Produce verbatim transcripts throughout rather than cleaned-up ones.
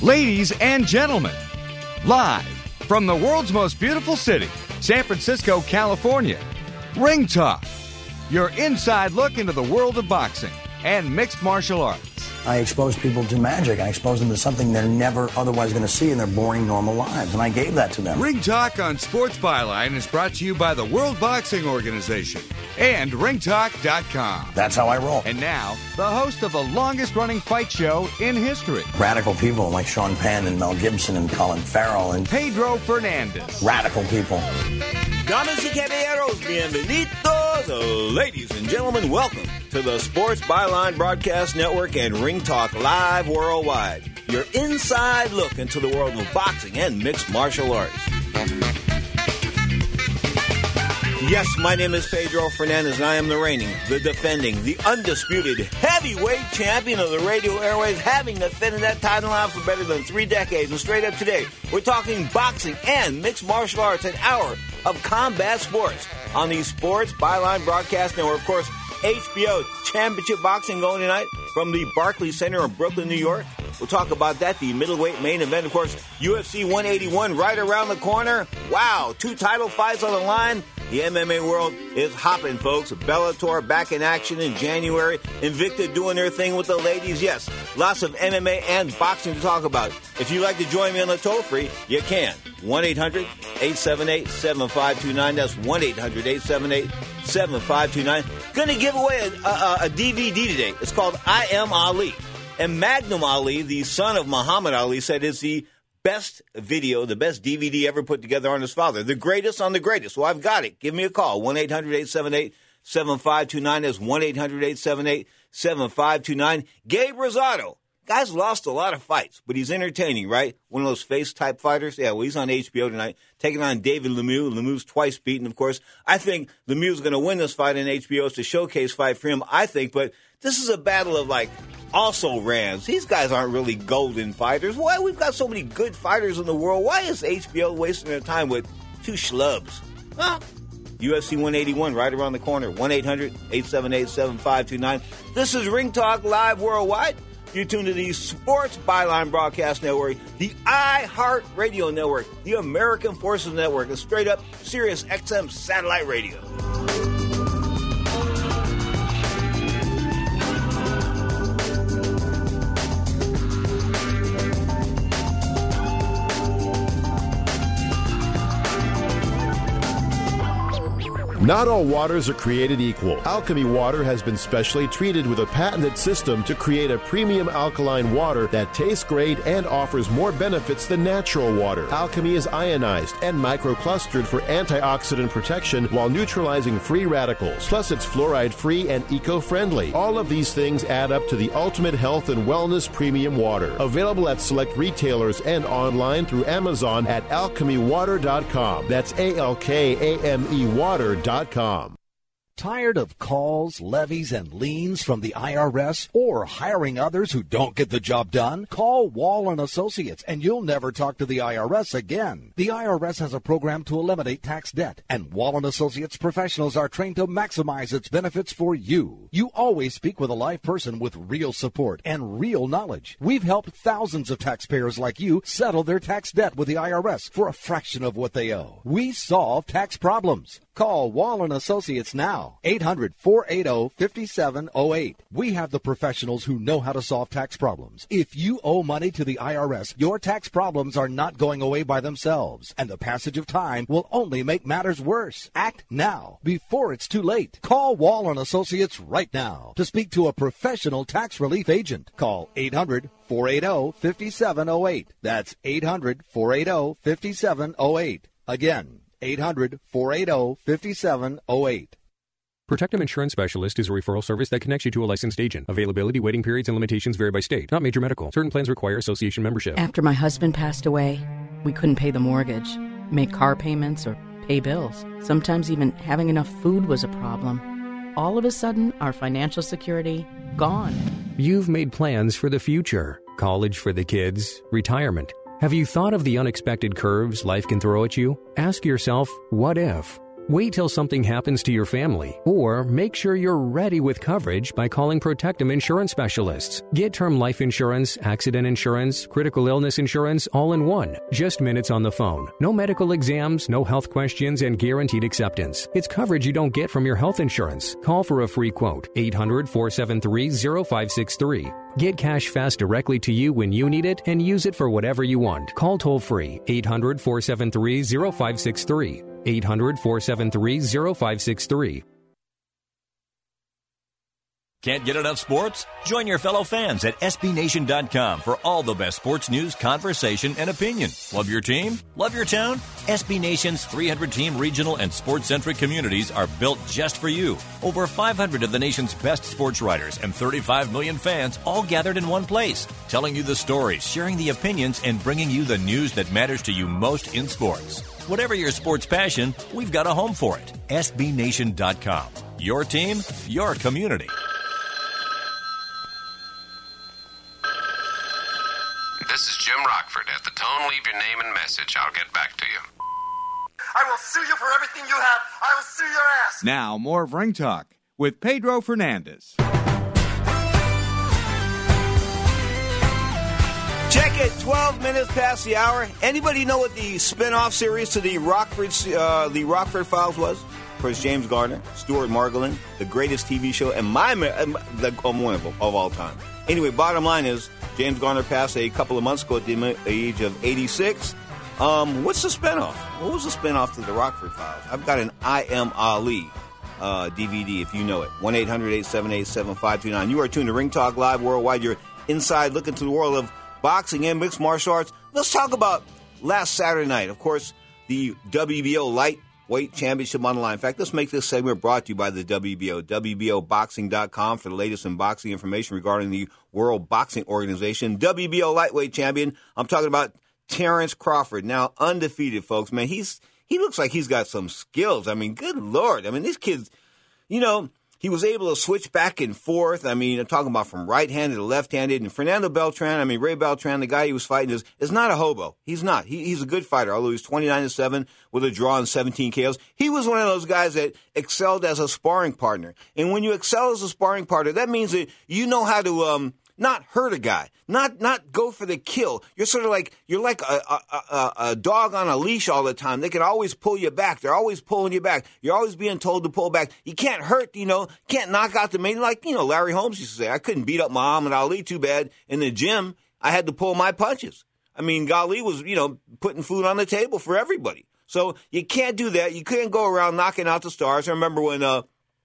Ladies and gentlemen, live from the world's most beautiful city, San Francisco, California, Ring Talk, your inside look into the world of boxing and mixed martial arts. I expose people to magic. I expose them to something they're never otherwise going to see in their boring, normal lives, and I gave that to them. Ring Talk on Sports Byline is brought to you by the World Boxing Organization and ring talk dot com. That's how I roll. And now, the host of the longest-running fight show in history. Radical people like Sean Penn and Mel Gibson and Colin Farrell and Pedro Fernandez. Radical people. Damas y caballeros, bienvenidos. Ladies and gentlemen, welcome to the Sports Byline Broadcast Network and Ring Talk Live Worldwide. Your inside look into the world of boxing and mixed martial arts. Yes, my name is Pedro Fernandez, and I am the reigning, the defending, the undisputed heavyweight champion of the radio airways, having defended that title now for better than three decades. And straight up today, we're talking boxing and mixed martial arts, an hour of combat sports on the Sports Byline Broadcast Network. Of course, H B O Championship Boxing going tonight from the Barclays Center in Brooklyn, New York. We'll talk about that, the middleweight main event. Of course, U F C one eighty-one right around the corner. Wow, two title fights on the line. The M M A world is hopping, folks. Bellator back in action in January. Invicta doing their thing with the ladies. Yes, lots of M M A and boxing to talk about. If you'd like to join me on the toll-free, you can. one eight hundred eight seven eight seven five two nine. That's one eight hundred eight seven eight seven five two nine. Going to give away a, a, a D V D today. It's called I Am Ali. And Magnum Ali, the son of Muhammad Ali, said it's the best video, the best D V D ever put together on his father. The greatest on the greatest. Well, I've got it. Give me a call. one eight hundred eight seven eight seven five two nine. That's one eight hundred eight seven eight seven five two nine. Gabe Rosado. Guy's lost a lot of fights, but he's entertaining, right? One of those face-type fighters. Yeah, well, he's on H B O tonight, taking on David Lemieux. Lemieux's twice beaten, of course. I think Lemieux's going to win this fight in H B O. It's a showcase fight for him, I think. But this is a battle of, like, also-rans. These guys aren't really golden fighters. Why? We've got so many good fighters in the world. Why is H B O wasting their time with two schlubs? Huh? U F C one eighty-one right around the corner. one eight hundred eight seven eight seven five two nine. This is Ring Talk Live Worldwide. You tune to the Sports Byline Broadcast Network, the iHeart Radio Network, the American Forces Network, and straight up Sirius X M satellite radio. Not all waters are created equal. Alchemy Water has been specially treated with a patented system to create a premium alkaline water that tastes great and offers more benefits than natural water. Alchemy is ionized and microclustered for antioxidant protection while neutralizing free radicals. Plus, it's fluoride-free and eco-friendly. All of these things add up to the ultimate health and wellness premium water. Available at select retailers and online through Amazon at alchemy water dot com. That's A L K A M E water dot com. Tired of calls, levies, and liens from the I R S or hiring others who don't get the job done? Call Wall and Associates and you'll never talk to the I R S again. The I R S has a program to eliminate tax debt, and Wall and Associates professionals are trained to maximize its benefits for you. You always speak with a live person with real support and real knowledge. We've helped thousands of taxpayers like you settle their tax debt with the I R S for a fraction of what they owe. We solve tax problems. Call Wall and Associates now, eight hundred four eight zero five seven zero eight. We have the professionals who know how to solve tax problems. If you owe money to the I R S, your tax problems are not going away by themselves, and the passage of time will only make matters worse. Act now, before it's too late. Call Wall and Associates right now to speak to a professional tax relief agent. Call eight hundred four eight zero five seven zero eight. That's eight hundred four eight zero five seven zero eight. Again, eight hundred four eight zero five seven zero eight. Protectum Insurance Specialist is a referral service that connects you to a licensed agent. Availability, waiting periods, and limitations vary by state. Not major medical. Certain plans require association membership. After my husband passed away, we couldn't pay the mortgage, make car payments, or pay bills. Sometimes even having enough food was a problem. All of a sudden, our financial security, gone. You've made plans for the future. College for the kids, retirement. Have you thought of the unexpected curves life can throw at you? Ask yourself, what if? Wait till something happens to your family, or make sure you're ready with coverage by calling Protectum Insurance Specialists. Get term life insurance, accident insurance, critical illness insurance all in one. Just minutes on the phone. No medical exams, no health questions, and guaranteed acceptance. It's coverage you don't get from your health insurance. Call for a free quote. eight hundred, four seven three, zero five six three. Get cash fast directly to you when you need it and use it for whatever you want. Call toll free. eight hundred, four seven three, zero five six three. eight hundred, four seven three, zero five six three. Can't get enough sports? Join your fellow fans at S B Nation dot com for all the best sports news, conversation, and opinion. Love your team? Love your town? S B Nation's three hundred team regional and sports-centric communities are built just for you. Over five hundred of the nation's best sports writers and thirty-five million fans all gathered in one place, telling you the stories, sharing the opinions, and bringing you the news that matters to you most in sports. Whatever your sports passion, we've got a home for it. S B Nation dot com. Your team, your community. This is Jim Rockford. At the tone, leave your name and message. I'll get back to you. I will sue you for everything you have. I will sue your ass. Now, more of Ring Talk with Pedro Fernandez. Check it, twelve minutes past the hour. Anybody know what the spin-off series to the Rockford, uh, the Rockford Files was? Of course, James Garner, Stuart Margolin, the greatest T V show, and my, the, um, one of, of all time. Anyway, bottom line is, James Garner passed a couple of months ago at the age of eighty-six. Um, what's the spinoff? What was the spinoff to the Rockford Files? I've got an I Am Ali uh, D V D, if you know it. one eight hundred, eight seven eight, seven five two nine. You are tuned to Ring Talk Live Worldwide. You're inside looking to the world of boxing and mixed martial arts. Let's talk about last Saturday night. Of course, the W B O Lightweight Championship on the line. In fact, let's make this segment brought to you by the W B O. W B O boxing dot com for the latest in boxing information regarding the World Boxing Organization. W B O Lightweight Champion, I'm talking about Terrence Crawford. Now, undefeated, folks. Man, he's he looks like he's got some skills. I mean, good Lord. I mean, these kids, you know, he was able to switch back and forth. I mean, I'm talking about from right-handed to left-handed. And Fernando Beltran, I mean, Ray Beltran, the guy he was fighting, is, is not a hobo. He's not. He, he's a good fighter, although he's twenty-nine to seven with a draw and seventeen K Os. He was one of those guys that excelled as a sparring partner. And when you excel as a sparring partner, that means that you know how to um, not hurt a guy, not not go for the kill. You're sort of like, you're like a, a, a, a dog on a leash all the time. They can always pull you back. They're always pulling you back. You're always being told to pull back. You can't hurt, you know, can't knock out the main. Like, you know, Larry Holmes used to say, I couldn't beat up Muhammad Ali too bad in the gym. I had to pull my punches. I mean, Gali was, you know, putting food on the table for everybody. So you can't do that. You couldn't go around knocking out the stars. I remember when uh,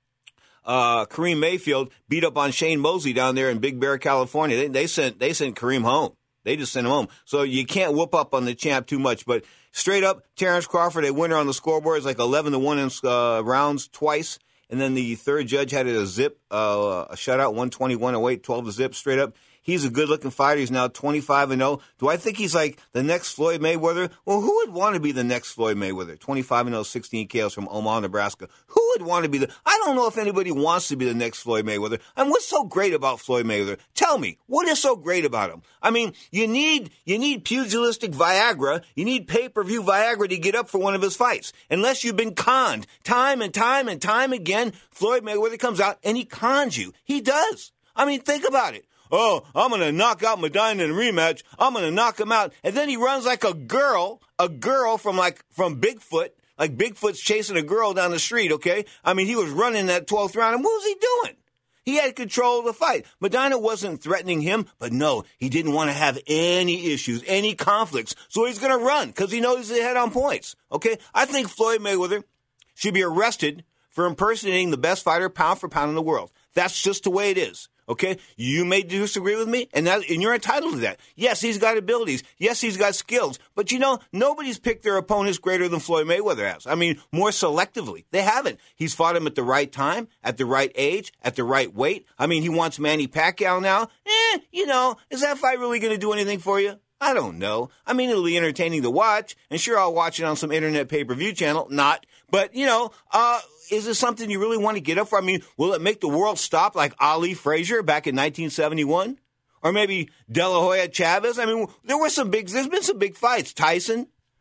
uh, Kareem Mayfield beat up on Shane Mosley down there in Big Bear, California. They, they sent they sent Kareem home. They just sent him home. So you can't whoop up on the champ too much. But straight up, Terrence Crawford, a winner on the scoreboard, is like eleven to one in uh, rounds twice. And then the third judge had it a zip, uh, a shutout, one twenty-one to eight, twelve to zip, straight up. He's a good-looking fighter. He's now twenty-five and oh. Do I think he's like the next Floyd Mayweather? Well, who would want to be the next Floyd Mayweather? twenty-five and oh, sixteen K Os from Omaha, Nebraska. Who would want to be the... I don't know if anybody wants to be the next Floyd Mayweather. And what's so great about Floyd Mayweather? Tell me, what is so great about him? I mean, you need you need pugilistic Viagra. You need pay-per-view Viagra to get up for one of his fights. Unless you've been conned time and time and time again, Floyd Mayweather comes out and he cons you. He does. I mean, think about it. Oh, I'm going to knock out Medina in a rematch. I'm going to knock him out. And then he runs like a girl, a girl from like, from Bigfoot, like Bigfoot's chasing a girl down the street, okay? I mean, he was running that twelfth round, and what was he doing? He had control of the fight. Medina wasn't threatening him, but no, he didn't want to have any issues, any conflicts. So he's going to run because he knows he's ahead on points, okay? I think Floyd Mayweather should be arrested for impersonating the best fighter pound for pound in the world. That's just the way it is. Okay, you may disagree with me, and, that, and you're entitled to that. Yes, he's got abilities. Yes, he's got skills. But, you know, nobody's picked their opponents greater than Floyd Mayweather has. I mean, more selectively. They haven't. He's fought him at the right time, at the right age, at the right weight. I mean, he wants Manny Pacquiao now. Eh, you know, is that fight really going to do anything for you? I don't know. I mean, it'll be entertaining to watch, and sure, I'll watch it on some internet pay-per-view channel. Not. But, you know, uh... is this something you really want to get up for? I mean, will it make the world stop like Ali Frazier back in nineteen seventy-one? Or maybe De La Hoya Chavez? I mean, there were some big, there's been some big fights. Tyson,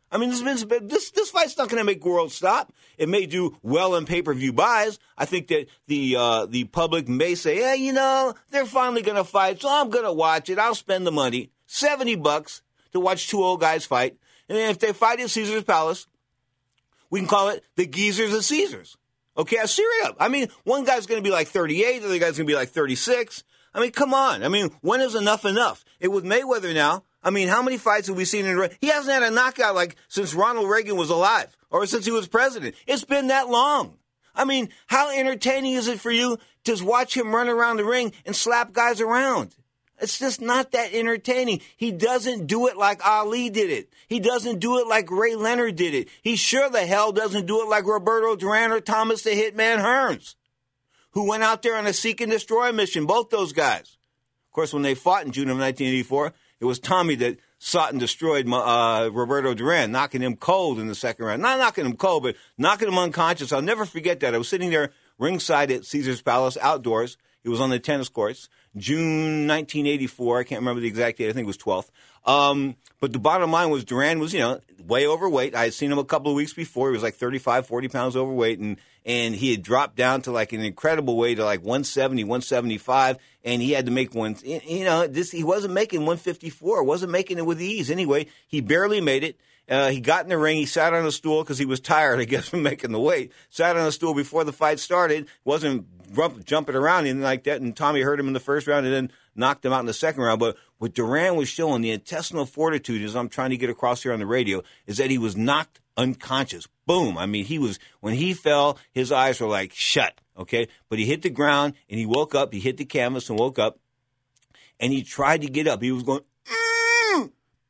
I mean, this this, this fight's not going to make world stop. It may do well in pay-per-view buys. I think that the uh, the public may say, yeah, you know, they're finally going to fight, so I'm going to watch it. I'll spend the money, seventy bucks, to watch two old guys fight. And if they fight at Caesar's Palace, we can call it the Geezers of Caesars. Okay, I sear it up. I mean, one guy's going to be like thirty-eight, the other guy's going to be like thirty-six. I mean, come on. I mean, when is enough enough? It with Mayweather now. I mean, how many fights have we seen in? He hasn't had a knockout like since Ronald Reagan was alive or since he was president. It's been that long. I mean, how entertaining is it for you to just watch him run around the ring and slap guys around? It's just not that entertaining. He doesn't do it like Ali did it. He doesn't do it like Ray Leonard did it. He sure the hell doesn't do it like Roberto Duran or Thomas the Hitman Hearns, who went out there on a seek and destroy mission, both those guys. Of course, when they fought in June of nineteen eighty-four, it was Tommy that sought and destroyed uh, Roberto Duran, knocking him cold in the second round. Not knocking him cold, but knocking him unconscious. I'll never forget that. I was sitting there ringside at Caesar's Palace outdoors. It was on the tennis courts, June nineteen eighty-four. I can't remember the exact date. I think it was twelfth. Um, but the bottom line was Duran was, you know, way overweight. I had seen him a couple of weeks before. He was like thirty-five, forty pounds overweight, and and he had dropped down to like an incredible weight to like one seventy, one seventy-five, and he had to make one, you know, this he wasn't making one fifty-four, wasn't making it with ease. Anyway, he barely made it. Uh, he got in the ring. He sat on a stool because he was tired, I guess, from making the weight. Sat on a stool before the fight started. Wasn't rump, jumping around anything like that. And Tommy hurt him in the first round and then knocked him out in the second round. But what Duran was showing, the intestinal fortitude, as I'm trying to get across here on the radio, is that he was knocked unconscious. Boom. I mean, he was, when he fell, his eyes were like shut. Okay. But he hit the ground and he woke up. He hit the canvas and woke up. And he tried to get up. He was going, mm,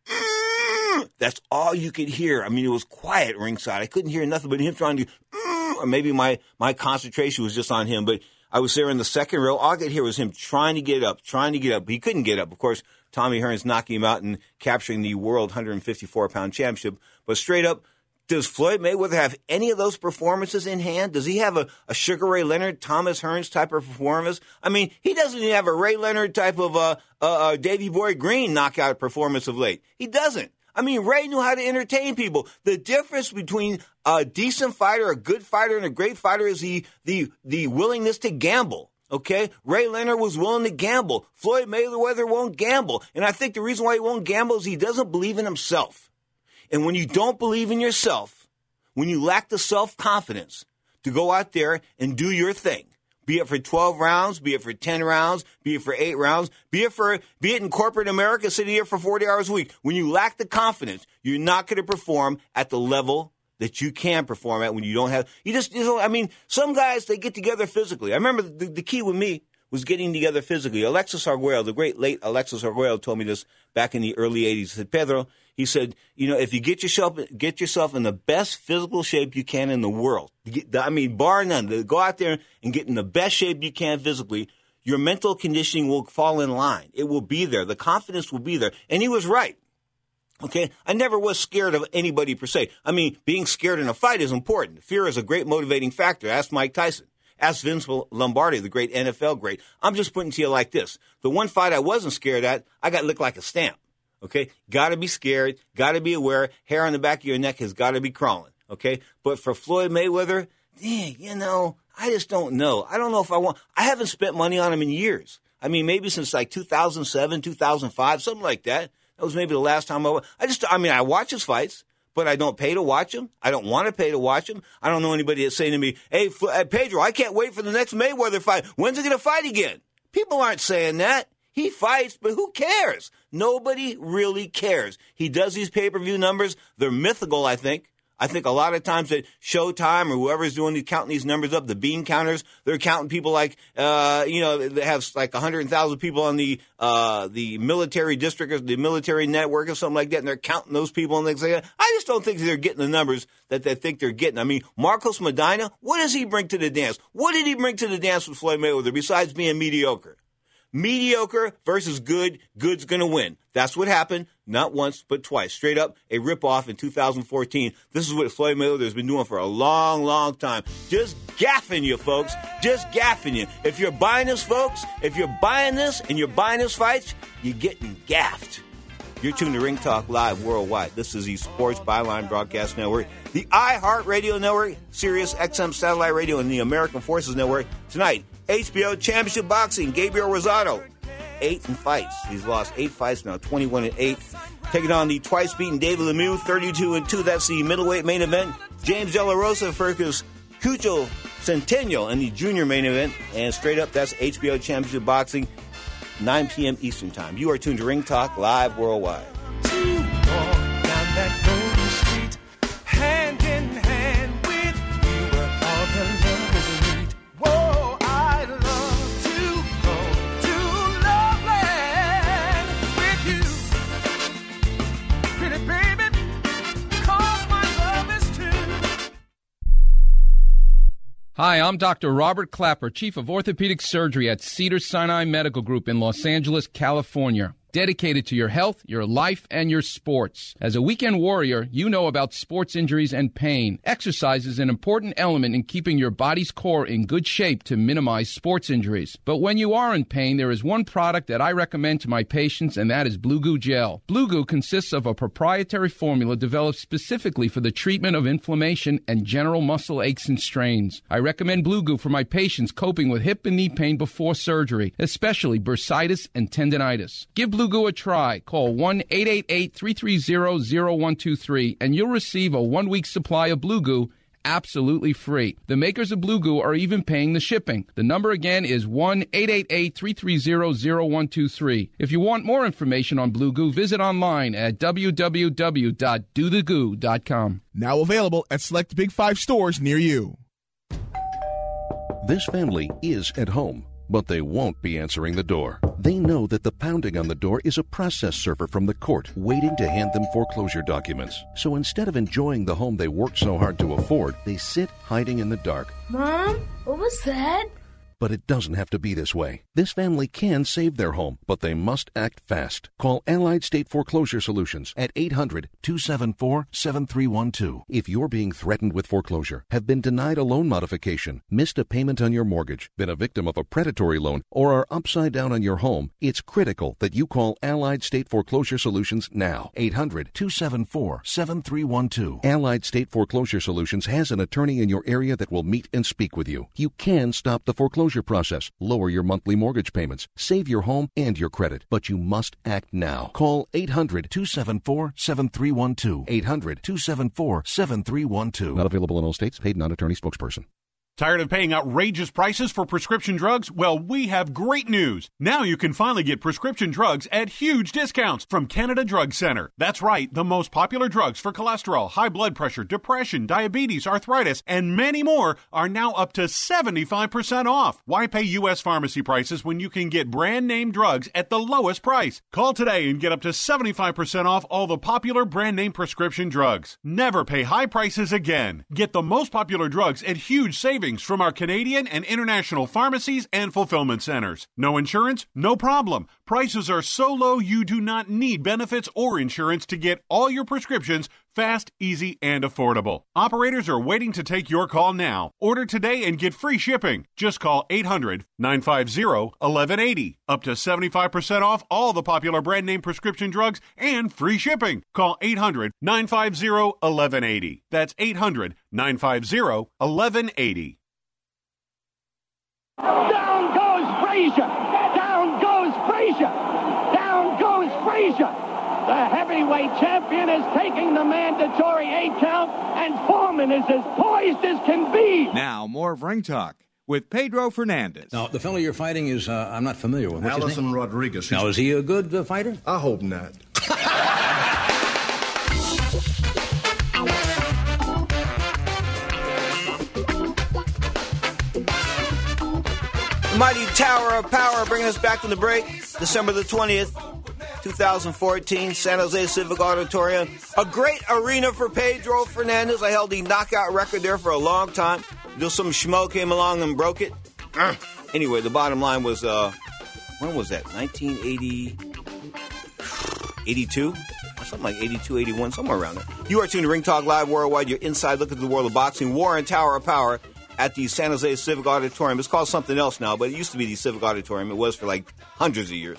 mm. That's all you could hear. I mean, it was quiet ringside. I couldn't hear nothing but him trying to, mm, or maybe my, my concentration was just on him. But I was there in the second row. All I could hear was him trying to get up, trying to get up. He couldn't get up. Of course, Tommy Hearns knocking him out and capturing the world one fifty-four pound championship. But straight up, does Floyd Mayweather have any of those performances in hand? Does he have a, a Sugar Ray Leonard, Thomas Hearns type of performance? I mean, he doesn't even have a Ray Leonard type of uh, uh, uh, Davey Boy Green knockout performance of late. He doesn't. I mean, Ray knew how to entertain people. The difference between a decent fighter, a good fighter, and a great fighter is the the the willingness to gamble. Okay? Ray Leonard was willing to gamble. Floyd Mayweather won't gamble. And I think the reason why he won't gamble is he doesn't believe in himself. And when you don't believe in yourself, when you lack the self-confidence to go out there and do your thing, be it for twelve rounds, be it for ten rounds, be it for eight rounds, be it for be it in corporate America sitting here for forty hours a week. When you lack the confidence, you're not going to perform at the level that you can perform at when you don't have. You just, you know, I mean, some guys, they get together physically. I remember the, the key with me was getting together physically. Alexis Arguello, the great late Alexis Arguello, told me this back in the early eighties. He said, Pedro, he said, you know, if you get yourself get yourself in the best physical shape you can in the world, I mean, bar none, to go out there and get in the best shape you can physically, your mental conditioning will fall in line. It will be there. The confidence will be there. And he was right. Okay? I never was scared of anybody per se. I mean, being scared in a fight is important. Fear is a great motivating factor. Ask Mike Tyson. Ask Vince Lombardi, the great N F L great. I'm just putting it to you like this. The one fight I wasn't scared at, I got licked like a stamp. Okay? Got to be scared. Got to be aware. Hair on the back of your neck has got to be crawling. Okay? But for Floyd Mayweather, dang, you know, I just don't know. I don't know if I want. I haven't spent money on him in years. I mean, maybe since like two thousand seven, two thousand five, something like that. That was maybe the last time I I just, I mean, I watch his fights, but I don't pay to watch him. I don't want to pay to watch him. I don't know anybody that's saying to me, hey, Pedro, I can't wait for the next Mayweather fight. When's he going to fight again? People aren't saying that. He fights, but who cares? Nobody really cares. He does these pay-per-view numbers. They're mythical, I think. I think a lot of times at Showtime or whoever's doing these, counting these numbers up, the bean counters, they're counting people like, uh, you know, they have like one hundred thousand people on the, uh, the military district or the military network or something like that, and they're counting those people and they say, I just don't think they're getting the numbers that they think they're getting. I mean, Marcos Medina, what does he bring to the dance? What did he bring to the dance with Floyd Mayweather besides being mediocre? Mediocre versus good, good's going to win. That's what happened, not once, but twice. Straight up, a ripoff in two thousand fourteen. This is what Floyd Mayweather has been doing for a long, long time. Just gaffing you, folks. Just gaffing you. If you're buying this, folks, if you're buying this and you're buying this fights, you're getting gaffed. You're tuned to Ring Talk Live worldwide. This is the Sports Byline Broadcast Network, the iHeartRadio Network, Sirius X M Satellite Radio, and the American Forces Network. Tonight, H B O Championship Boxing, Gabriel Rosado, eight in fights. He's lost eight fights now, twenty-one and eight. Taking on the twice-beaten David Lemieux, thirty-two and two. That's the middleweight main event. James De La Rosa versus Cucho Centennial in the junior main event. And straight up, that's H B O Championship Boxing, nine p.m. Eastern Time. You are tuned to Ring Talk Live worldwide. Hand in hand with you where all the love is meet. Whoa, I love to go to Loveland with you. Pretty baby, 'cause my love is true. Hi, I'm Doctor Robert Clapper, Chief of Orthopedic Surgery at Cedars-Sinai Medical Group in Los Angeles, California. Dedicated to your health, your life, and your sports. As a weekend warrior, you know about sports injuries and pain. Exercise is an important element in keeping your body's core in good shape to minimize sports injuries. But when you are in pain, there is one product that I recommend to my patients, and that is Blue Goo Gel. Blue Goo consists of a proprietary formula developed specifically for the treatment of inflammation and general muscle aches and strains. I recommend Blue Goo for my patients coping with hip and knee pain before surgery, especially bursitis and tendinitis. Give Blue Goo a try. Call one eight eight eight, three three zero, zero one two three and you'll receive a one-week supply of Blue Goo absolutely free. The makers of Blue Goo are even paying the shipping. The number again is one eight eight eight, three three zero, zero one two three. If you want more information on Blue Goo, visit online at w w w dot do the goo dot com. Now available at select Big Five stores near you. This family is at home, but they won't be answering the door. They know that the pounding on the door is a process server from the court waiting to hand them foreclosure documents. So instead of enjoying the home they worked so hard to afford, they sit hiding in the dark. Mom, what was that? But it doesn't have to be this way. This family can save their home, but they must act fast. Call Allied State Foreclosure Solutions at eight hundred, two seven four, seven three one two. If you're being threatened with foreclosure, have been denied a loan modification, missed a payment on your mortgage, been a victim of a predatory loan, or are upside down on your home, it's critical that you call Allied State Foreclosure Solutions now. eight hundred, two seven four, seven three one two. Allied State Foreclosure Solutions has an attorney in your area that will meet and speak with you. You can stop the foreclosure process, lower your monthly mortgage payments, save your home and your credit, but you must act now. Call eight hundred, two seven four, seven three one two. eight hundred, two seven four, seven three one two. Not available in all states. Paid non-attorney spokesperson. Tired of paying outrageous prices for prescription drugs? Well, we have great news. Now you can finally get prescription drugs at huge discounts from Canada Drug Center. That's right, the most popular drugs for cholesterol, high blood pressure, depression, diabetes, arthritis, and many more are now up to seventy-five percent off. Why pay U S pharmacy prices when you can get brand name drugs at the lowest price? Call today and get up to seventy-five percent off all the popular brand name prescription drugs. Never pay high prices again. Get the most popular drugs at huge savings from our Canadian and international pharmacies and fulfillment centers. No insurance? No problem. Prices are so low you do not need benefits or insurance to get all your prescriptions fast, easy, and affordable. Operators are waiting to take your call now. Order today and get free shipping. Just call eight hundred, nine five zero, one one eight zero. Up to seventy-five percent off all the popular brand name prescription drugs and free shipping. Call eight hundred, nine five zero, one one eight zero. That's eight hundred, nine five zero, one one eight zero. Down goes Frazier! Down goes Frazier! Down goes Frazier! The heavyweight champion is taking the mandatory eight count, and Foreman is as poised as can be. Now, more of Ring Talk with Pedro Fernandez. Now, the fellow you're fighting is, uh, I'm not familiar with. What's Allison Rodriguez. Now, is he a good uh, fighter? I hope not. Mighty Tower of Power bringing us back from the break. December the twentieth, twenty fourteen, San Jose Civic Auditorium. A great arena for Pedro Fernandez. I held the knockout record there for a long time until some schmo came along and broke it. Anyway, the bottom line was, uh, when was that? nineteen eighty, eighty-two? Something like eighty-two, eighty-one, somewhere around there. You are tuned to Ring Talk Live Worldwide, your inside look at the world of boxing. War and Tower of Power at the San Jose Civic Auditorium. It's called something else now, but it used to be the Civic Auditorium. It was for like hundreds of years.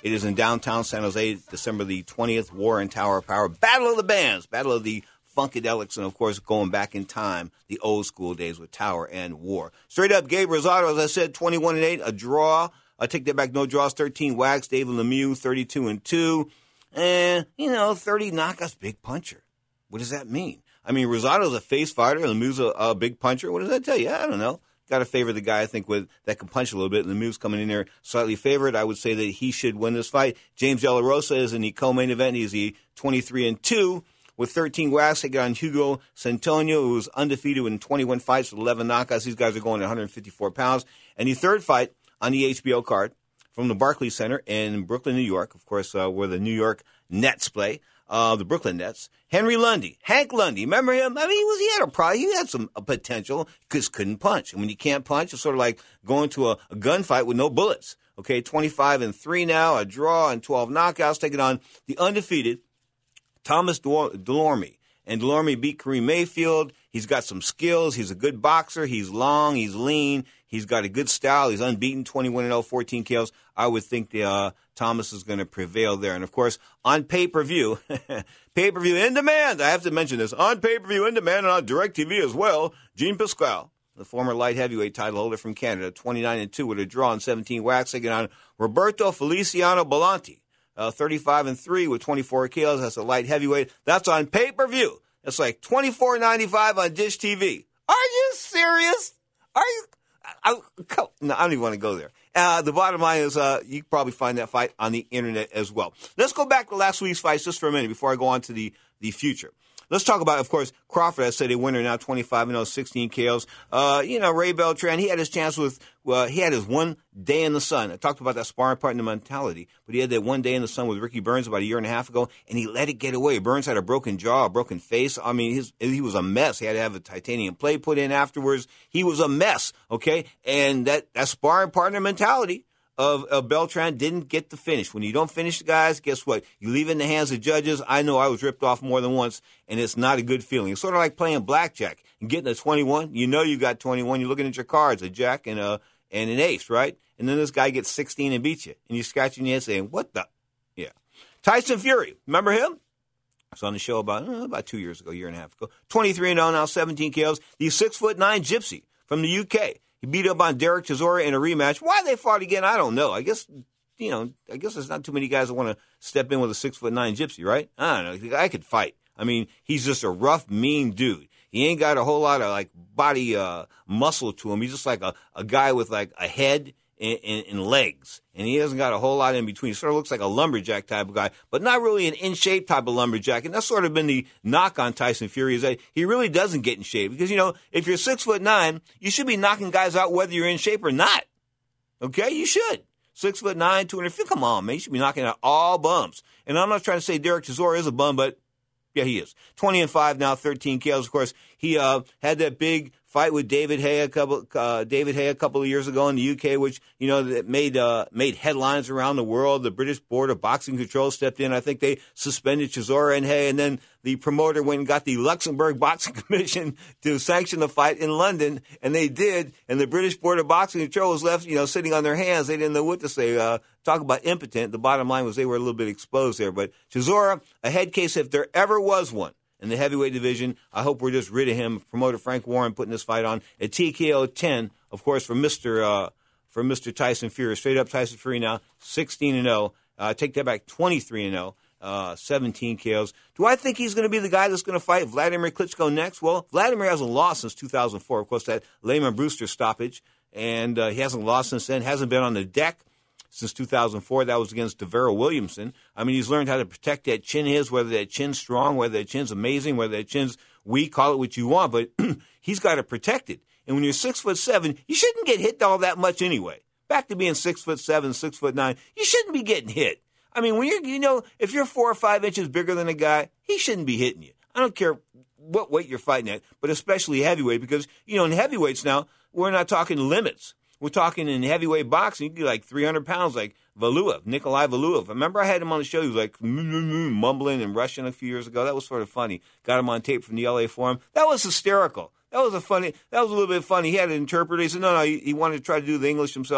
It is in downtown San Jose, December the twentieth, War and Tower of Power. Battle of the Bands, Battle of the Funkadelics, and, of course, going back in time, the old school days with Tower and War. Straight up, Gabe Rosado, as I said, twenty-one and eight, a draw. I take that back, no draws, thirteen whacks. David Lemieux, thirty-two and two. And, you know, thirty knockouts, big puncher. What does that mean? I mean, Rosado's a face fighter, Lemieux's a, a big puncher. What does that tell you? I don't know. Got to favor the guy, I think, with that can punch a little bit. Lemieux's coming in there slightly favored. I would say that he should win this fight. James De La Rosa is in the co-main event. He's the twenty-three and two. With thirteen whacks, they got on Hugo Santonio, who was undefeated in twenty-one fights with eleven knockouts. These guys are going at one hundred fifty-four pounds. And the third fight on the H B O card from the Barclays Center in Brooklyn, New York, of course, uh, where the New York Nets play, uh, the Brooklyn Nets. Henry Lundy, Hank Lundy, remember him? I mean, he was he had a problem. He had some a potential, just couldn't punch. And when you can't punch, it's sort of like going to a, a gunfight with no bullets. Okay, twenty-five and three now, a draw and twelve knockouts, taking on the undefeated Thomas Delorme. And Delorme beat Kareem Mayfield. He's got some skills. He's a good boxer. He's long. He's lean. He's got a good style. He's unbeaten, twenty-one and oh, fourteen K Os. I would think the, uh, Thomas is going to prevail there. And, of course, on pay-per-view, pay-per-view in demand. I have to mention this. On pay-per-view in demand and on DirecTV as well, Jean Pascal, the former light heavyweight title holder from Canada, twenty-nine and two with a draw and seventeen whacks, taking on Roberto Feliciano Belanti. Uh, thirty-five and three with twenty-four K Os. That's a light heavyweight. That's on pay-per-view. It's like twenty-four ninety-five on Dish T V. Are you serious? Are you? I, I, no, I don't even want to go there. Uh, the bottom line is uh, you can probably find that fight on the internet as well. Let's go back to last week's fights just for a minute before I go on to the, the future. Let's talk about, of course, Crawford. I said a winner now, twenty-five and oh, sixteen K Os. Uh, you know, Ray Beltran, he had his chance with, well, he had his one day in the sun. I talked about that sparring partner mentality, but he had that one day in the sun with Ricky Burns about a year and a half ago, and he let it get away. Burns had a broken jaw, a broken face. I mean, his, he was a mess. He had to have a titanium plate put in afterwards. He was a mess, okay? And that, that sparring partner mentality Of, of Beltran didn't get the finish. When you don't finish the guys, guess what? You leave it in the hands of judges. I know I was ripped off more than once, and it's not a good feeling. It's sort of like playing blackjack and getting a twenty-one. You know you got twenty-one. You're looking at your cards, a jack and a and an ace, right? And then this guy gets sixteen and beats you, and you're scratching your head saying, "What the?" Yeah. Tyson Fury, remember him? I was on the show about uh, about two years ago, a year and a half ago. twenty-three and oh now, seventeen K Os. The six foot nine gypsy from the U K. He beat up on Derek Chisora in a rematch. Why they fought again, I don't know. I guess, you know, I guess there's not too many guys that want to step in with a six foot nine gypsy, right? I don't know. The guy could fight. I mean, he's just a rough, mean dude. He ain't got a whole lot of, like, body uh, muscle to him. He's just like a, a guy with, like, a head and, and, and legs. And he hasn't got a whole lot in between. He sort of looks like a lumberjack type of guy, but not really an in-shape type of lumberjack. And that's sort of been the knock on Tyson Fury is that he really doesn't get in shape. Because, you know, if you're six foot nine, you should be knocking guys out whether you're in shape or not. Okay? You should. Six foot nine, two hundred fifty. Come on, man. You should be knocking out all bums. And I'm not trying to say Derek Chisora is a bum, but yeah, he is. twenty and five now, thirteen K Os. Of course, he uh, had that big fight with David Hay a couple uh, David Hay a couple of years ago in the U K, which you know that made uh, made headlines around the world. The British Board of Boxing Control stepped in. I think they suspended Chisora and Hay, and then the promoter went and got the Luxembourg Boxing Commission to sanction the fight in London, and they did. And the British Board of Boxing Control was left, you know, sitting on their hands. They didn't know what to say. Uh, talk about impotent. The bottom line was they were a little bit exposed there. But Chisora, a head case if there ever was one in the heavyweight division. I hope we're just rid of him. Promoter Frank Warren putting this fight on at T K O ten, of course, for Mister Uh, for Mister Tyson Fury. Straight up Tyson Fury now, sixteen and oh. Uh, take that back, twenty-three and oh, uh, seventeen K Os. Do I think he's going to be the guy that's going to fight Vladimir Klitschko next? Well, Vladimir hasn't lost since two thousand four. Of course, that Lehman Brewster stoppage, and uh, he hasn't lost since then. Hasn't been on the deck since two thousand four. That was against Devera Williamson. I mean, he's learned how to protect that chin his, whether that chin's strong, whether that chin's amazing, whether that chin's weak, call it what you want, but he's got to protect it. And when you're six foot seven, you shouldn't get hit all that much anyway. Back to being six foot seven, six foot nine, you shouldn't be getting hit. I mean, when you're, you know, if you're four or five inches bigger than a guy, he shouldn't be hitting you. I don't care what weight you're fighting at, but especially heavyweight, because, you know, in heavyweights now, we're not talking limits. We're talking in heavyweight boxing, you can be like three hundred pounds, like Valuev, Nikolai Valuev. I remember I had him on the show. He was like mumbling and Russian a few years ago. That was sort of funny. Got him on tape from the L A Forum. That was hysterical. That was a funny. That was a little bit funny. He had an interpreter. He said, no, no, he, he wanted to try to do the English himself.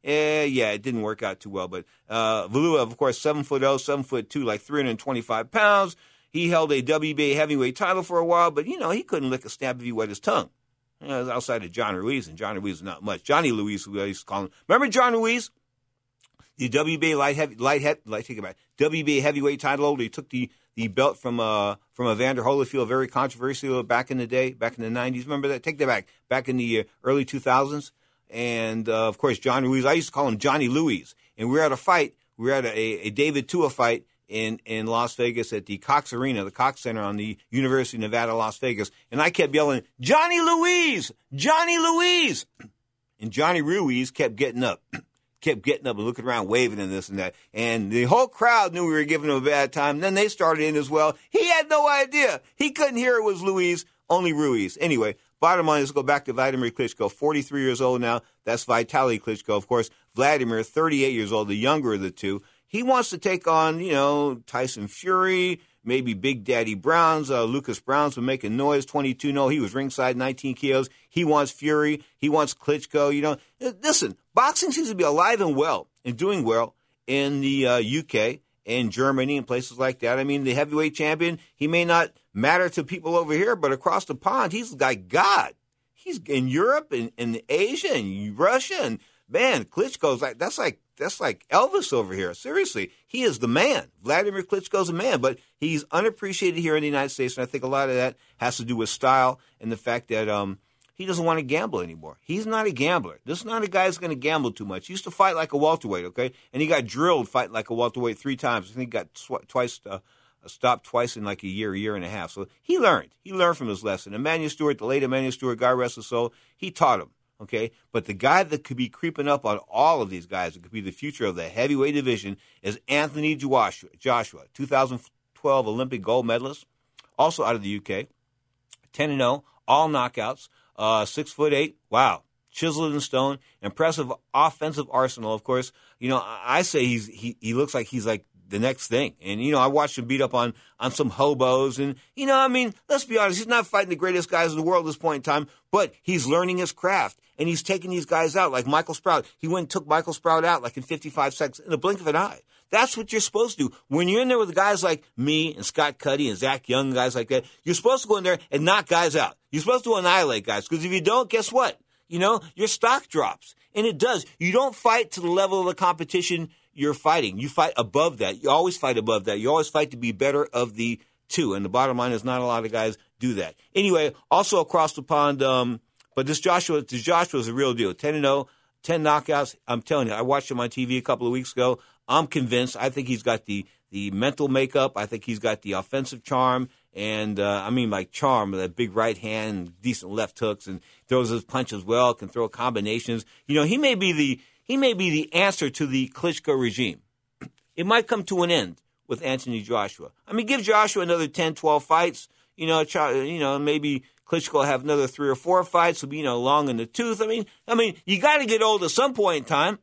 Eh, yeah, it didn't work out too well. But uh, Valuev, of course, seven foot oh, seven foot two, like three hundred twenty-five pounds. He held a W B A heavyweight title for a while, but, you know, he couldn't lick a stamp if he wet his tongue. You know, outside of John Ruiz, and John Ruiz is not much. Johnny Ruiz, who I used to call him. Remember John Ruiz? The W B A light heavy, light heavy, light, take it back. W B A heavyweight title holder. He took the, the belt from uh from Evander Holyfield, very controversial back in the day, back in the nineties. Remember that? Take that back. Back in the uh, early two thousands. And, uh, of course, John Ruiz. I used to call him Johnny Louise. And we were at a fight. We were at a, a David Tua fight in, in Las Vegas at the Cox Arena, the Cox Center on the University of Nevada, Las Vegas. And I kept yelling, Johnny Louise! Johnny Louise! And Johnny Ruiz kept getting up. kept getting up and looking around, waving and this and that. And the whole crowd knew we were giving him a bad time. Then they started in as well. He had no idea. He couldn't hear it was Louise, only Ruiz. Anyway, bottom line, let's go back to Vladimir Klitschko, forty-three years old now. That's Vitaly Klitschko. Of course, Vladimir, thirty-eight years old, the younger of the two. He wants to take on, you know, Tyson Fury, maybe Big Daddy Browns. Uh, Lucas Browns been making noise, twenty-two no. He was ringside, nineteen K Os. He wants Fury. He wants Klitschko. You know, listen, boxing seems to be alive and well and doing well in the uh, U K and Germany and places like that. I mean, the heavyweight champion, he may not matter to people over here, but across the pond, he's like God. He's in Europe and in Asia and Russia. And, man, Klitschko's like, that's like, That's like Elvis over here. Seriously, he is the man. Vladimir Klitschko's a man, but he's unappreciated here in the United States, and I think a lot of that has to do with style and the fact that um, he doesn't want to gamble anymore. He's not a gambler. This is not a guy who's going to gamble too much. He used to fight like a welterweight, okay? And he got drilled fighting like a welterweight three times. I think he got sw- twice uh, stopped twice in like a year, a year and a half. So he learned. He learned from his lesson. Emmanuel Stewart, the late Emmanuel Stewart, God rest his soul, he taught him. Okay, but the guy that could be creeping up on all of these guys, that could be the future of the heavyweight division, is Anthony Joshua. Joshua, two thousand twelve Olympic gold medalist, also out of the U K, ten and oh, all knockouts, uh, six foot eight. Wow, chiseled in stone, impressive offensive arsenal. Of course, you know I say he's he he looks like he's like the next thing. And, you know, I watched him beat up on, on some hobos. And, you know, I mean, let's be honest, he's not fighting the greatest guys in the world at this point in time, but he's learning his craft. And he's taking these guys out, like Michael Sprout. He went and took Michael Sprout out like in fifty-five seconds, in the blink of an eye. That's what you're supposed to do. When you're in there with guys like me and Scott Cuddy and Zach Young, guys like that, you're supposed to go in there and knock guys out. You're supposed to annihilate guys, because if you don't, guess what? You know, your stock drops. And it does. You don't fight to the level of the competition you're fighting. You fight above that. You always fight above that. You always fight to be better of the two. And the bottom line is not a lot of guys do that. Anyway, also across the pond, um, but this Joshua, this Joshua is a real deal. ten and oh, ten knockouts. I'm telling you, I watched him on T V a couple of weeks ago. I'm convinced. I think he's got the, the mental makeup. I think he's got the offensive charm. And, uh, I mean, like charm with that big right hand and decent left hooks, and throws his punches well, can throw combinations. You know, he may be the, he may be the answer to the Klitschko regime. It might come to an end with Anthony Joshua. I mean, give Joshua another ten, twelve fights. You know, try, you know, maybe Klitschko will have another three or four fights. He'll be, you know, long in the tooth. I mean, I mean, you got to get old at some point in time.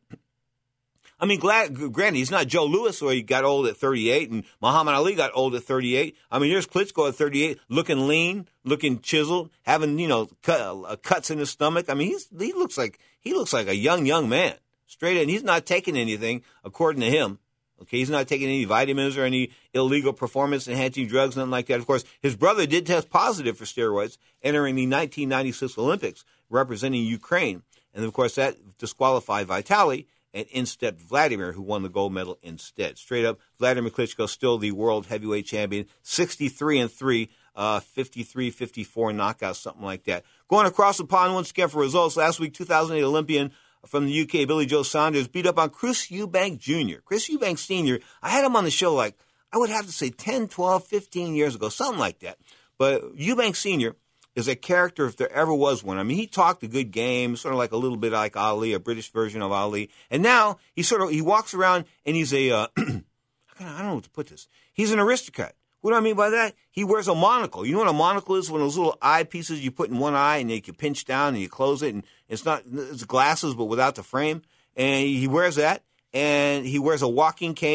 I mean, glad, granted, he's not Joe Louis, where he got old at thirty-eight, and Muhammad Ali got old at thirty-eight. I mean, here's Klitschko at thirty-eight, looking lean, looking chiseled, having, you know, cut, uh, cuts in his stomach. I mean, he's he looks like he looks like a young, young man, straight in. He's not taking anything, according to him. Okay, he's not taking any vitamins or any illegal performance-enhancing drugs, nothing like that. Of course, his brother did test positive for steroids, entering the nineteen ninety-six Olympics, representing Ukraine. And, of course, that disqualified Vitaly, and in stepped Vladimir, who won the gold medal instead. Straight up, Vladimir Klitschko still the world heavyweight champion, sixty-three and three, uh, fifty-three, fifty-four knockouts, something like that. Going across the pond once again for results, last week, two thousand eight Olympian from the U K, Billy Joe Saunders, beat up on Chris Eubank Junior Chris Eubank Senior, I had him on the show like, I would have to say ten, twelve, fifteen years ago, something like that. But Eubank Senior is a character if there ever was one. I mean, he talked a good game, sort of like a little bit like Ali, a British version of Ali. And now he sort of, he walks around and he's a, uh, I don't know what to put this. He's an aristocrat. What do I mean by that? He wears a monocle. You know what a monocle is? One of those little eye pieces you put in one eye and you can pinch down and you close it. And it's not, it's glasses, but without the frame. And he wears that. And he wears a walking cane.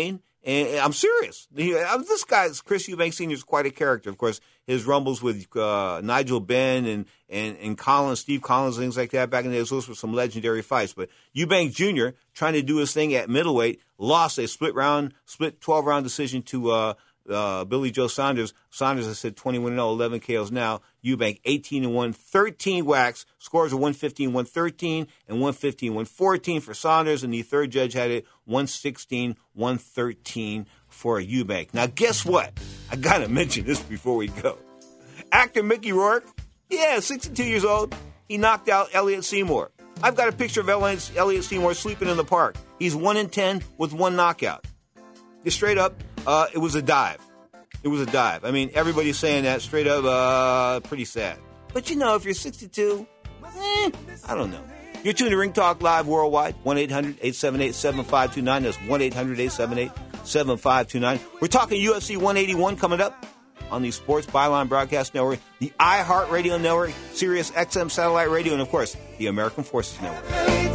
And I'm serious. He, uh, this guy, Chris Eubank Senior, is quite a character. Of course, his rumbles with uh, Nigel Benn and, and, and Collins, Steve Collins, things like that back in the days, those were some legendary fights. But Eubank Junior, trying to do his thing at middleweight, lost a split round, split twelve-round decision to uh, uh, Billy Joe Saunders. Saunders has said twenty-one and oh, eleven K Os now. Eubank eighteen and one, thirteen whacks. Scores are one fifteen, one thirteen, and one fifteen, one fourteen for Saunders. And the third judge had it one sixteen, one thirteen for Eubank. Now, guess what? I got to mention this before we go. Actor Mickey Rourke, yeah, sixty-two years old. He knocked out Elliot Seymour. I've got a picture of Elliot, Elliot Seymour sleeping in the park. He's one in ten with one knockout. Just straight up, uh, it was a dive. It was a dive. I mean, everybody's saying that straight up, uh, pretty sad. But you know, if you're sixty-two, eh, I don't know. You're tuned to Ring Talk Live worldwide, one eight hundred, eight seven eight, seven five two nine. That's one eight hundred, eight seven eight, seven five two nine. We're talking U F C one eighty-one coming up on the Sports Byline Broadcast Network, the iHeartRadio Network, Sirius X M Satellite Radio, and, of course, the American Forces Network.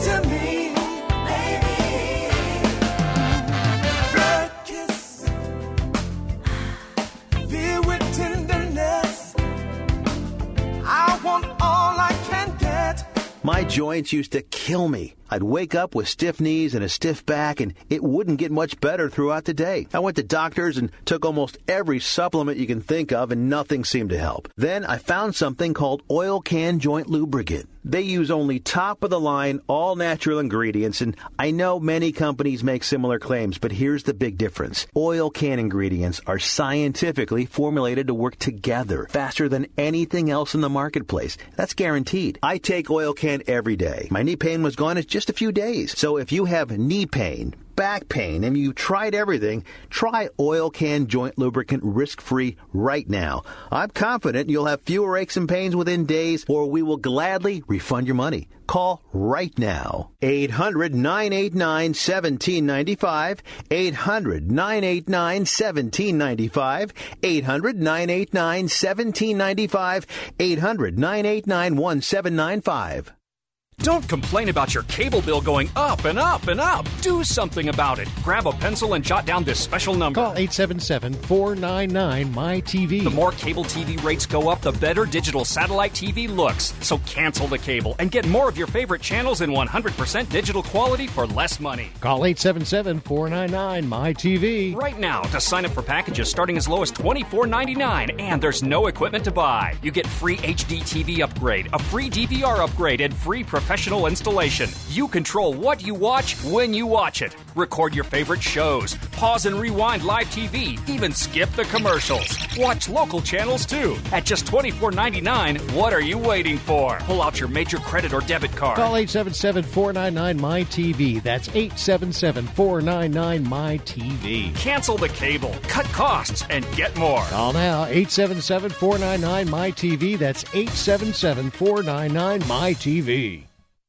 My joints used to kill me. I'd wake up with stiff knees and a stiff back, and it wouldn't get much better throughout the day. I went to doctors and took almost every supplement you can think of, and nothing seemed to help. Then I found something called Oil Can Joint Lubricant. They use only top-of-the-line, all-natural ingredients, and I know many companies make similar claims, but here's the big difference. Oil Can ingredients are scientifically formulated to work together faster than anything else in the marketplace. That's guaranteed. I take Oil Can every day. My knee pain was gone in just a few days. So if you have knee pain, back pain, and you've tried everything, try Oil Can Joint Lubricant risk-free right now. I'm confident you'll have fewer aches and pains within days, or we will gladly refund your money. Call right now. eight hundred, nine eight nine, one seven nine five. eight hundred, nine eight nine, one seven nine five. eight hundred, nine eight nine, one seven nine five. eight hundred, nine eight nine, one seven nine five. Don't complain about your cable bill going up and up and up. Do something about it. Grab a pencil and jot down this special number. Call eight seven seven, four nine nine, M Y T V. The more cable T V rates go up, the better digital satellite T V looks. So cancel the cable and get more of your favorite channels in one hundred percent digital quality for less money. Call eight seven seven, four nine nine, M Y T V. Right now to sign up for packages starting as low as twenty-four ninety-nine, and there's no equipment to buy. You get free H D T V upgrade, a free D V R upgrade, and free professional professional installation. You control what you watch when you watch it. Record your favorite shows. Pause and rewind live T V. Even skip the commercials. Watch local channels too. At just twenty-four ninety-nine, what are you waiting for? Pull out your major credit or debit card. Call eight seven seven, four nine nine, M Y T V. That's eight seven seven, four nine nine, M Y T V. Cancel the cable. Cut costs and get more. Call now. eight seven seven, four nine nine, M Y T V. That's eight seven seven, four nine nine, M Y T V.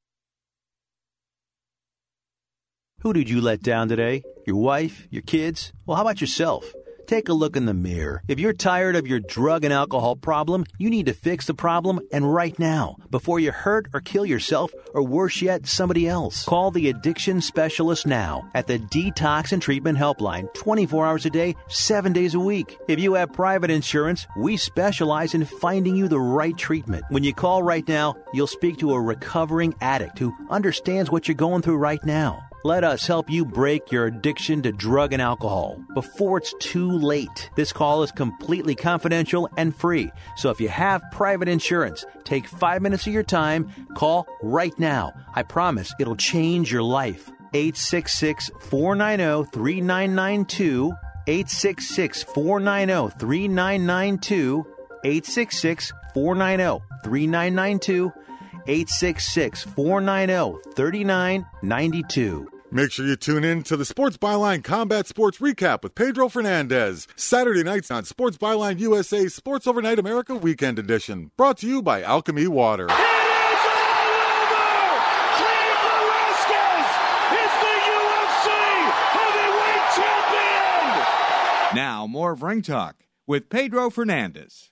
Who did you let down today? Your wife? Your kids? Well, how about yourself? Take a look in the mirror. If you're tired of your drug and alcohol problem, you need to fix the problem, and right now, before you hurt or kill yourself, or worse yet, somebody else. Call the addiction specialist now at the Detox and Treatment Helpline, twenty-four hours a day, seven days a week. If you have private insurance, we specialize in finding you the right treatment. When you call right now, you'll speak to a recovering addict who understands what you're going through right now. Let us help you break your addiction to drug and alcohol before it's too late. This call is completely confidential and free. So if you have private insurance, take five minutes of your time. Call right now. I promise it'll change your life. eight six six, four nine zero, three nine nine two. eight six six, four nine zero, three nine nine two. eight six six, four nine zero, three nine nine two. eight six six, four nine zero, three nine nine two. Make sure you tune in to the Sports Byline Combat Sports Recap with Pedro Fernandez. Saturday nights on Sports Byline U S A Sports Overnight America Weekend Edition. Brought to you by Alchemy Water. It is all over! Cain Velasquez is the U F C Heavyweight Champion! Now, more of Ring Talk with Pedro Fernandez.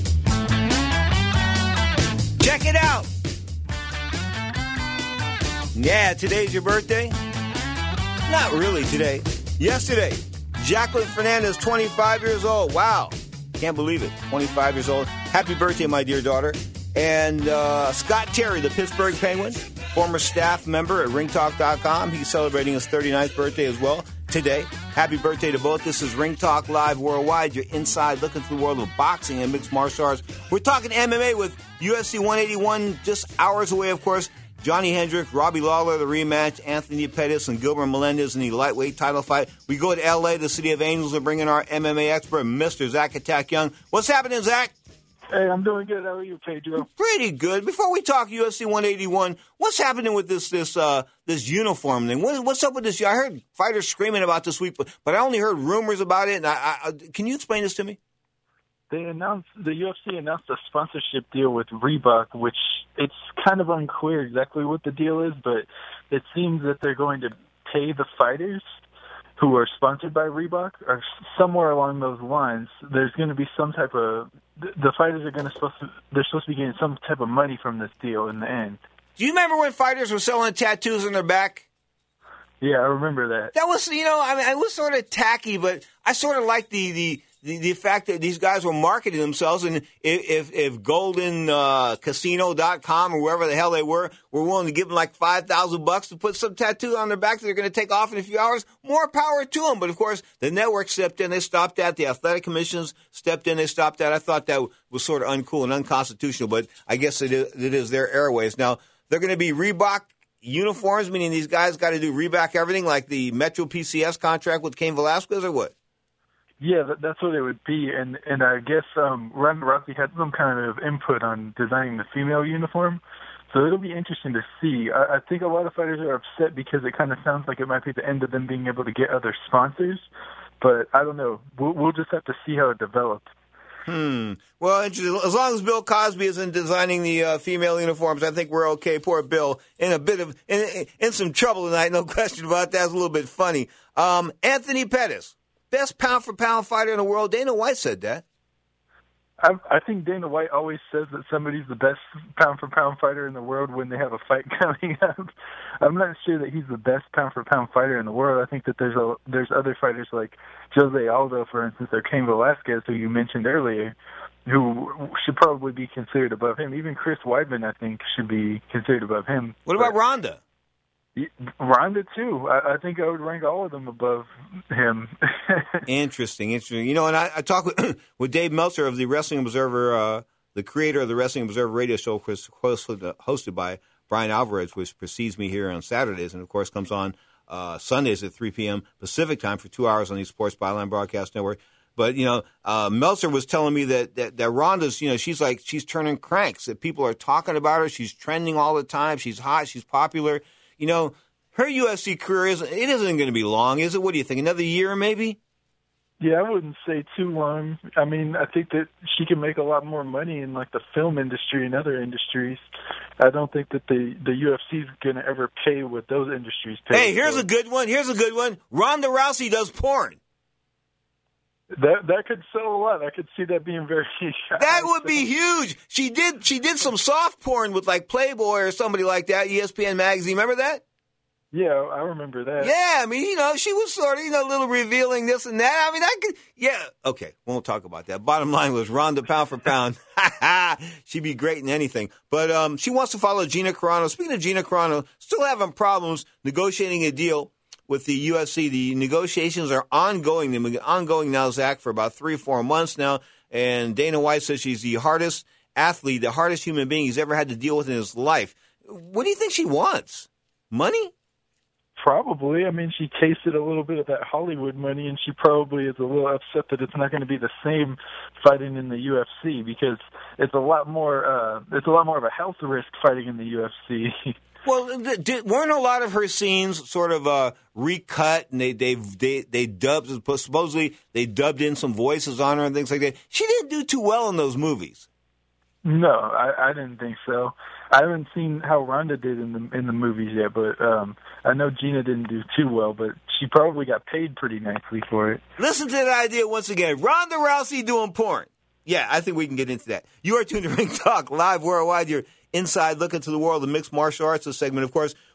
Check it out. Yeah, today's your birthday? Not really today. Yesterday, Jacqueline Fernandez, twenty-five years old. Wow. Can't believe it. twenty-five years old. Happy birthday, my dear daughter. And uh, Scott Terry, the Pittsburgh Penguin, former staff member at ring talk dot com. He's celebrating his thirty-ninth birthday as well today. Happy birthday to both. This is Ring Talk Live Worldwide. You're inside looking through the world of boxing and mixed martial arts. We're talking M M A with U F C one eighty-one just hours away, of course. Johnny Hendrick, Robbie Lawler, the rematch, Anthony Pettis and Gilbert Melendez in the lightweight title fight. We go to L A, the city of angels, and bring in our M M A expert, Mister Zach Attack Young. What's happening, Zach? Hey, I'm doing good. How are you, Pedro? Pretty good. Before we talk U F C one eighty-one, what's happening with this this uh, this uniform thing? What, what's up with this? I heard fighters screaming about this week, but, but I only heard rumors about it. And I, I, can you explain this to me? They announced the U F C announced a sponsorship deal with Reebok, which it's kind of unclear exactly what the deal is, but it seems that they're going to pay the fighters who are sponsored by Reebok, or somewhere along those lines. There's going to be some type of the fighters are going to supposed to they're supposed to be getting some type of money from this deal in the end. Do you remember when fighters were selling tattoos on their back? Yeah, I remember that. That was, you know, I mean, it was sort of tacky, but I sort of liked the the. The, the fact that these guys were marketing themselves, and if if, if golden casino dot com or wherever the hell they were were willing to give them like five thousand bucks to put some tattoo on their back that they're going to take off in a few hours, more power to them. But of course, the network stepped in, they stopped that. The athletic commissions stepped in, they stopped that. I thought that was sort of uncool and unconstitutional, but I guess it is, it is their airways. Now, they're going to be Reebok uniforms, meaning these guys got to do Reebok everything, like the Metro P C S contract with Cain Velasquez, or what? Yeah, that, that's what it would be, and and I guess um, Ronda Rousey had some kind of input on designing the female uniform, so it'll be interesting to see. I, I think a lot of fighters are upset because it kind of sounds like it might be the end of them being able to get other sponsors, but I don't know. We'll, we'll just have to see how it develops. Hmm. Well, as long as Bill Cosby isn't designing the uh, female uniforms, I think we're okay. Poor Bill, in a bit of in, in some trouble tonight, no question about that. It's a little bit funny. Um, Anthony Pettis. Best pound-for-pound fighter in the world. Dana White said that. I, I think Dana White always says that somebody's the best pound-for-pound fighter in the world when they have a fight coming up. I'm not sure that he's the best pound-for-pound fighter in the world. I think that there's a, there's other fighters like Jose Aldo, for instance, or Cain Velasquez, who you mentioned earlier, who should probably be considered above him. Even Chris Weidman, I think, should be considered above him. What about but, Ronda? Ronda, too. I, I think I would rank all of them above him. Interesting, interesting. You know, and I, I talked with, with Dave Meltzer of the Wrestling Observer, uh, the creator of the Wrestling Observer radio show, hosted, hosted by Brian Alvarez, which precedes me here on Saturdays and, of course, comes on uh, Sundays at three p.m. Pacific time for two hours on the Sports Byline Broadcast Network. But, you know, uh, Meltzer was telling me that, that, that Ronda's, you know, she's like, she's turning cranks, that people are talking about her. She's trending all the time. She's hot. She's popular. You know, her U F C career isn't, it isn't going to be long, is it? What do you think? Another year, maybe? Yeah, I wouldn't say too long. I mean, I think that she can make a lot more money in, like, the film industry and other industries. I don't think that the, the U F C is going to ever pay what those industries pay. Hey, here's for. a good one. Here's a good one. Ronda Rousey does porn. That that could sell a lot. I could see that being very. That would be huge. She did she did some soft porn with like Playboy or somebody like that. E S P N magazine. Remember that? Yeah, I remember that. Yeah, I mean, you know, she was sort of, you know, a little revealing this and that. I mean, I could, yeah. Okay, won't talk about that. Bottom line was Ronda pound for pound. She'd be great in anything. But um, she wants to follow Gina Carano. Speaking of Gina Carano, still having problems negotiating a deal with the U F C. The negotiations are ongoing. They've been ongoing now, Zach, for about three or four months now. And Dana White says she's the hardest athlete, the hardest human being he's ever had to deal with in his life. What do you think she wants? Money? Probably. I mean, she tasted a little bit of that Hollywood money, and she probably is a little upset that it's not going to be the same fighting in the U F C because it's a lot more. Uh, it's a lot more of a health risk fighting in the U F C. Well, did, weren't a lot of her scenes sort of uh, recut, and they they they they dubbed supposedly they dubbed in some voices on her and things like that. She didn't do too well in those movies. No, I, I didn't think so. I haven't seen how Ronda did in the in the movies yet, but um, I know Gina didn't do too well, but she probably got paid pretty nicely for it. Listen to that idea once again. Ronda Rousey doing porn. Yeah, I think we can get into that. You are tuned to Ring Talk live worldwide. You're inside look into the world of mixed martial arts. This segment, of course,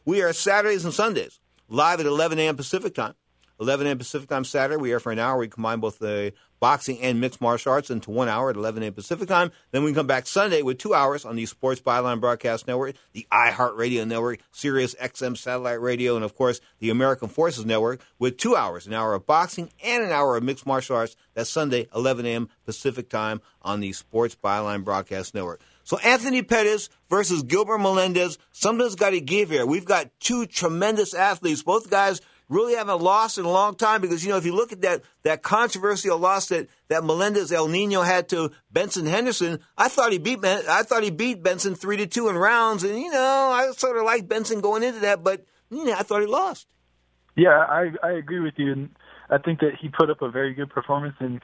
We are Saturdays and Sundays, live at eleven a.m. Pacific time. eleven a.m. Pacific time Saturday. We air for an hour. We combine both the boxing and mixed martial arts into one hour at eleven a.m. Pacific time. Then we come back Sunday with two hours on the Sports Byline Broadcast Network, the iHeartRadio Network, Sirius X M Satellite Radio, and, of course, the American Forces Network with two hours, an hour of boxing and an hour of mixed martial arts. That's Sunday, eleven a.m. Pacific time on the Sports Byline Broadcast Network. So Anthony Pettis versus Gilbert Melendez, something's got to give here. We've got two tremendous athletes. Both guys really haven't lost in a long time because, you know, if you look at that that controversial loss that, that Melendez El Nino had to Benson Henderson, I thought he beat I thought he beat Benson three to two in rounds, and you know I sort of liked Benson going into that, but you know, I thought he lost. Yeah, I I agree with you, and I think that he put up a very good performance. And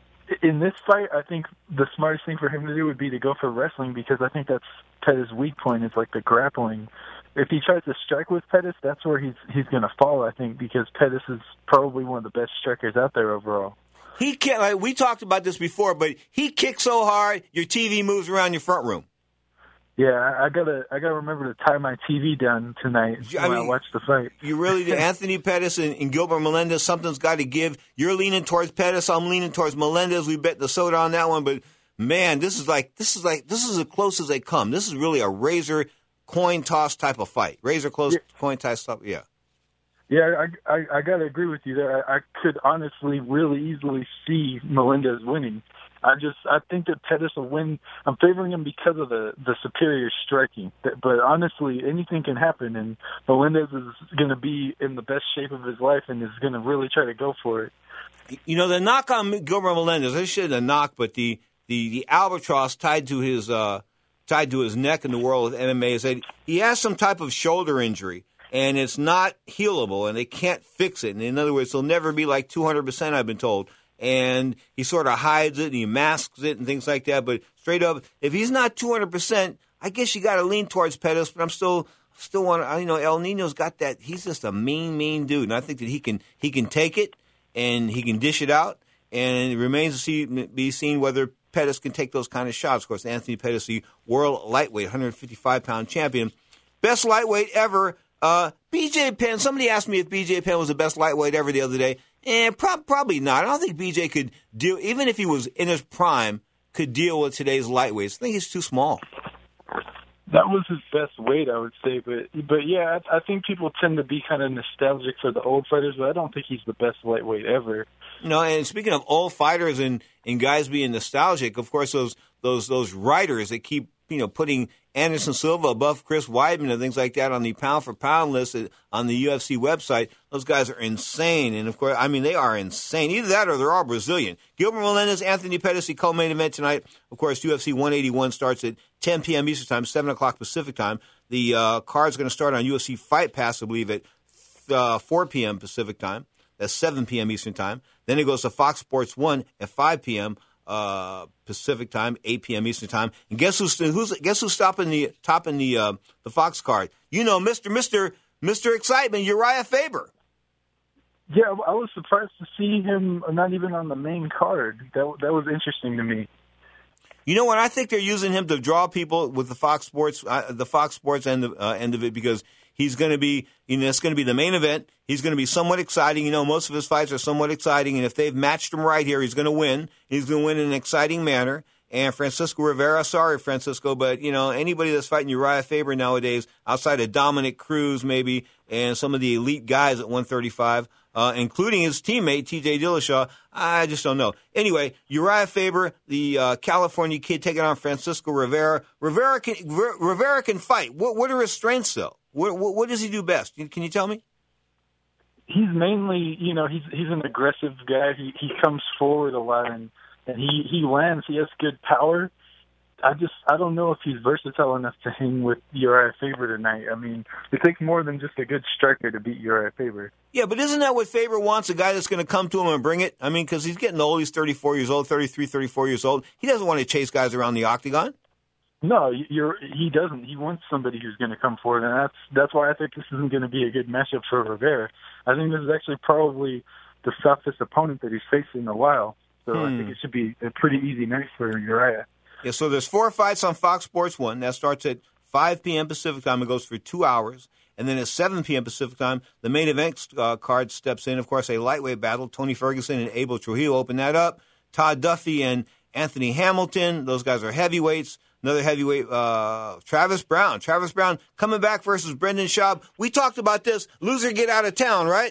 in this fight, I think the smartest thing for him to do would be to go for wrestling because I think that's Pettis' weak point is like the grappling. If he tries to strike with Pettis, that's where he's he's going to fall, I think, because Pettis is probably one of the best strikers out there overall. He can't. Like, we talked about this before, but he kicks so hard, your T V moves around your front room. Yeah, I gotta I gotta remember to tie my T V down tonight I when mean, I watch the fight. You really do. Anthony Pettis and, and Gilbert Melendez, something's got to give. You're leaning towards Pettis. I'm leaning towards Melendez. We bet the soda on that one, but man, this is like this is like this is as close as they come. This is really a razor coin toss type of fight. Razor close yeah. coin toss stuff. Yeah. Yeah, I, I I gotta agree with you there. I, I could honestly really easily see Melendez winning. I just I think that Pettis will win. I'm favoring him because of the, the superior striking. But honestly, anything can happen, and Melendez is going to be in the best shape of his life and is going to really try to go for it. You know, the knock on Gilbert Melendez, I shouldn't have knock, but the, the, the albatross tied to his uh, tied to his neck in the world of M M A is that he has some type of shoulder injury, and it's not healable, and they can't fix it. And in other words, he'll never be like two hundred percent, I've been told. And he sort of hides it and he masks it and things like that. But straight up, if he's not two hundred percent, I guess you got to lean towards Pettis. But I'm still still want to, you know, El Nino's got that. He's just a mean, mean dude. And I think that he can he can take it and he can dish it out. And it remains to see, be seen whether Pettis can take those kind of shots. Of course, Anthony Pettis, the world lightweight, one fifty-five pound champion. Best lightweight ever. Uh, B J Penn, somebody asked me if B J Penn was the best lightweight ever the other day. And pro- probably not. I don't think B J could deal, even if he was in his prime, could deal with today's lightweights. I think he's too small. That was his best weight, I would say. But, but yeah, I, I think people tend to be kind of nostalgic for the old fighters, but I don't think he's the best lightweight ever. No, and speaking of old fighters and, and guys being nostalgic, of course, those those those writers that keep, you know, putting Anderson Silva above Chris Weidman and things like that on the pound-for-pound list on the U F C website, those guys are insane. And, of course, I mean, they are insane. Either that or they're all Brazilian. Gilbert Melendez, Anthony Pettis, the co-main event tonight. Of course, U F C one eighty-one starts at ten p.m. Eastern Time, seven o'clock Pacific Time. The uh, card's going to start on U F C Fight Pass, I believe, at uh, four p.m. Pacific Time. That's seven p.m. Eastern Time. Then it goes to Fox Sports one at five p.m. Uh, Pacific Time, eight p.m. Eastern Time. And guess who's who's guess who's stopping the topping the uh, the Fox card? You know, Mister Mister Mister Excitement, Uriah Faber. Yeah, I was surprised to see him not even on the main card. That that was interesting to me. You know what? I think they're using him to draw people with the Fox Sports, uh, the Fox Sports end of, uh, end of it, because he's going to be, you know, it's going to be the main event. He's going to be somewhat exciting. You know, most of his fights are somewhat exciting, and if they've matched him right here, he's going to win. He's going to win in an exciting manner. And Francisco Rivera, sorry, Francisco, but, you know, anybody that's fighting Uriah Faber nowadays, outside of Dominic Cruz maybe, and some of the elite guys at one thirty-five, uh, including his teammate, T J Dillashaw, I just don't know. Anyway, Uriah Faber, the uh, California kid taking on Francisco Rivera. Rivera can, Rivera can fight. What, what are his strengths, though? What, what, what does he do best? Can you tell me? He's mainly, you know, he's he's an aggressive guy. He he comes forward a lot, and, and he, he lands. He has good power. I just, I don't know if he's versatile enough to hang with Uriah Faber tonight. I mean, it takes more than just a good striker to beat Uriah Faber. Yeah, but isn't that what Faber wants, a guy that's going to come to him and bring it? I mean, because he's getting old. He's thirty-four years old, thirty-three, thirty-four years old. He doesn't want to chase guys around the octagon. No, you're, he doesn't. He wants somebody who's going to come forward, and that's that's why I think this isn't going to be a good matchup for Rivera. I think this is actually probably the toughest opponent that he's faced in a while. So hmm. I think it should be a pretty easy night for Uriah. Yeah, so there's four fights on Fox Sports one. That starts at five p.m. Pacific Time. It goes for two hours. And then at seven p.m. Pacific time, the main event uh, card steps in. Of course, a lightweight battle. Tony Ferguson and Abel Trujillo open that up. Todd Duffy and Anthony Hamilton. Those guys are heavyweights. Another heavyweight, uh, Travis Brown. Travis Brown coming back versus Brendan Schaub. We talked about this. Loser get out of town, right?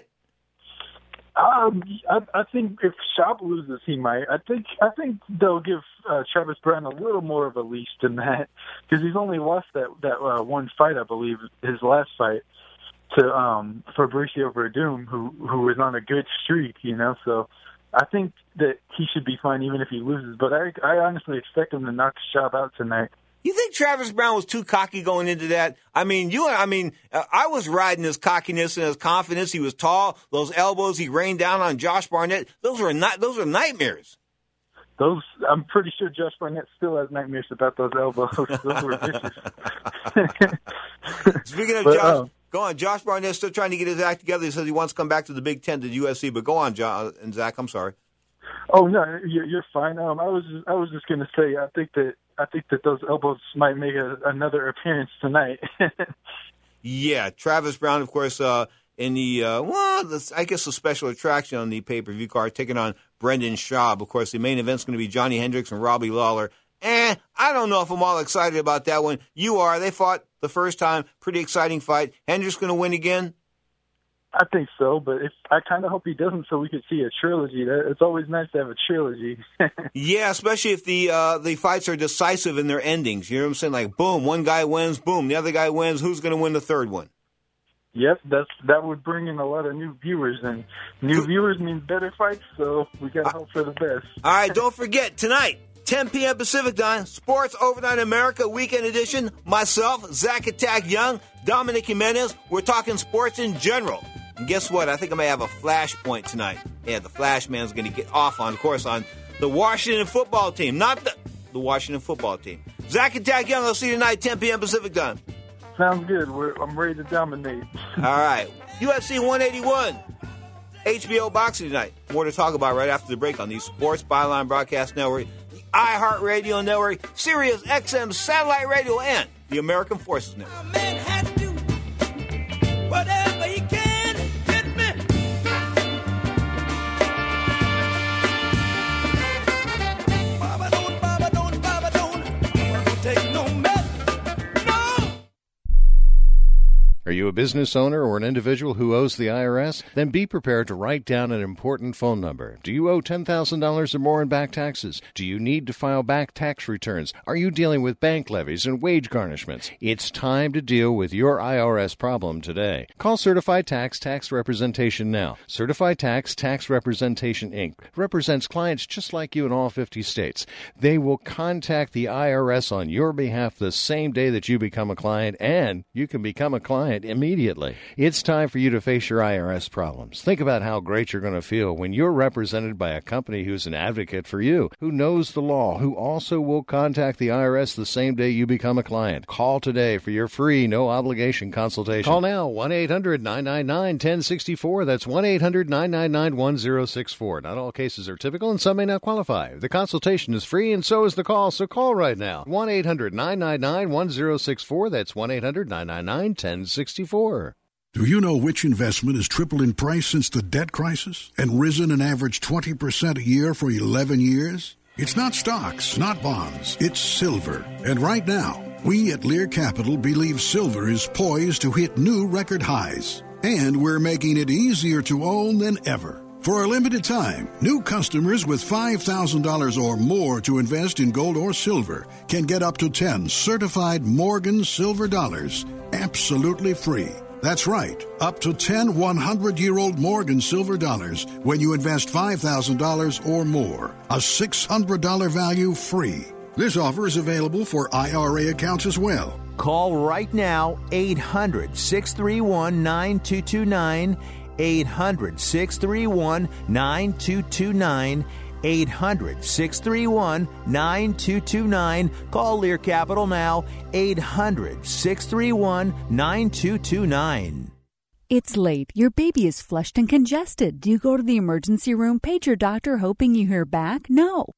Um, I, I think if Schaub loses, he might. I think I think they'll give uh, Travis Brown a little more of a leash than that, because he's only lost that that uh, one fight, I believe, his last fight to um, Fabricio Verdum, who who was on a good streak, you know. So I think that he should be fine even if he loses. But I I honestly expect him to knock Schaub out tonight. You think Travis Brown was too cocky going into that? I mean, you. I mean, uh, I was riding his cockiness and his confidence. He was tall. Those elbows he rained down on Josh Barnett. Those were not. Those were nightmares. Those. I'm pretty sure Josh Barnett still has nightmares about those elbows. Those were vicious. Speaking of but, Josh, uh, go on. Josh Barnett's still trying to get his act together. He says he wants to come back to the Big Ten to the U S C. But go on, John and Zach. I'm sorry. Oh no, you're, you're fine. Um, I was just, I was just going to say, I think that I think that those elbows might make a, another appearance tonight. Yeah, Travis Brown, of course, uh, in the uh, well, the, I guess a special attraction on the pay per view card, taking on Brendan Schaub. Of course, the main event's going to be Johnny Hendricks and Robbie Lawler. Eh, I don't know if I'm all excited about that one. You are. They fought the first time, pretty exciting fight. Hendricks going to win again? I think so, but if, I kind of hope he doesn't, so we could see a trilogy. It's always nice to have a trilogy. Yeah, especially if the uh, the fights are decisive in their endings. You know what I'm saying? Like, boom, one guy wins, boom, the other guy wins. Who's going to win the third one? Yep, that's that would bring in a lot of new viewers, and new viewers means better fights, so we got to hope for the best. All right, don't forget, tonight, ten p.m. Pacific time, Sports Overnight America Weekend Edition. Myself, Zach Attack Young, Dominic Jimenez. We're talking sports in general. And guess what? I think I may have a flashpoint tonight. Yeah, the Flash Man's going to get off on course on the Washington football team, not the the Washington football team. Zach Attack Young, I'll see you tonight, ten p.m. Pacific time. Sounds good. We're, I'm ready to dominate. All right. U F C one eighty-one. H B O Boxing tonight. More to talk about right after the break on the Sports Byline Broadcast Network, the iHeartRadio Network, Sirius X M Satellite Radio, and the American Forces Network. Whatever he can. Are you a business owner or an individual who owes the I R S? Then be prepared to write down an important phone number. Do you owe ten thousand dollars or more in back taxes? Do you need to file back tax returns? Are you dealing with bank levies and wage garnishments? It's time to deal with your I R S problem today. Call Certified Tax Tax Representation now. Certified Tax Tax Representation, Incorporated represents clients just like you in all fifty states. They will contact the I R S on your behalf the same day that you become a client, and you can become a client immediately. It's time for you to face your I R S problems. Think about how great you're going to feel when you're represented by a company who's an advocate for you, who knows the law, who also will contact the I R S the same day you become a client. Call today for your free, no-obligation consultation. Call now, one eight hundred nine nine nine one zero six four. That's one eight hundred nine nine nine one zero six four. Not all cases are typical, and some may not qualify. The consultation is free, and so is the call, so call right now. one eight hundred nine nine nine one zero six four. That's one eight hundred nine nine nine one zero six four. Do you know which investment has tripled in price since the debt crisis and risen an average twenty percent a year for eleven years? It's not stocks, not bonds, it's silver. And right now, we at Lear Capital believe silver is poised to hit new record highs. And we're making it easier to own than ever. For a limited time, new customers with five thousand dollars or more to invest in gold or silver can get up to ten certified Morgan silver dollars absolutely free. That's right, up to ten hundred-year-old Morgan silver dollars when you invest five thousand dollars or more. A six hundred dollars value free. This offer is available for I R A accounts as well. Call right now, eight hundred, six three one, nine two two nine, eight hundred, six three one, nine two two nine, eight hundred, six three one, nine two two nine. Call Lear Capital now, eight hundred, six three one, nine two two nine. It's late. Your baby is flushed and congested. Do you go to the emergency room, page your doctor hoping you hear back? No.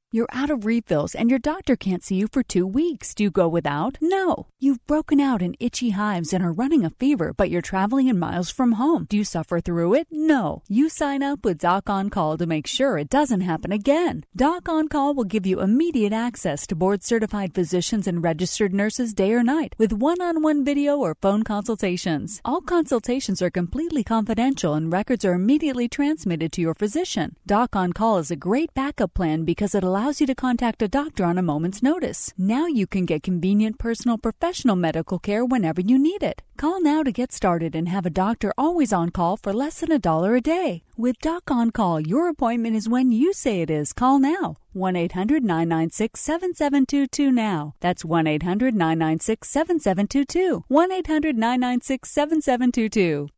You're out of refills and your doctor can't see you for two weeks. Do you go without? No. You've broken out in itchy hives and are running a fever, but you're traveling in miles from home. Do you suffer through it? No. You sign up with Doc On Call to make sure it doesn't happen again. Doc On Call will give you immediate access to board-certified physicians and registered nurses day or night with one-on-one video or phone consultations. All consultations are completely confidential and records are immediately transmitted to your physician. Doc On Call is a great backup plan because it allows you to contact a doctor on a moment's notice. Now you can get convenient personal professional medical care whenever you need it. Call now to get started and have a doctor always on call for less than a dollar a day. With Doc On Call, your appointment is when you say it is. Call now. one eight hundred nine nine six seven seven two two now. That's one eight hundred nine nine six seven seven two two. one eight hundred nine nine six seven seven two two.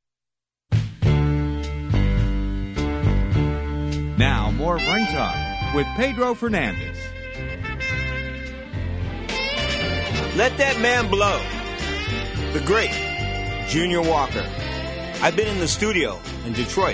Now, more Ring Talk with Pedro Fernandez. Let that man blow. The great Junior Walker. I've been in the studio in Detroit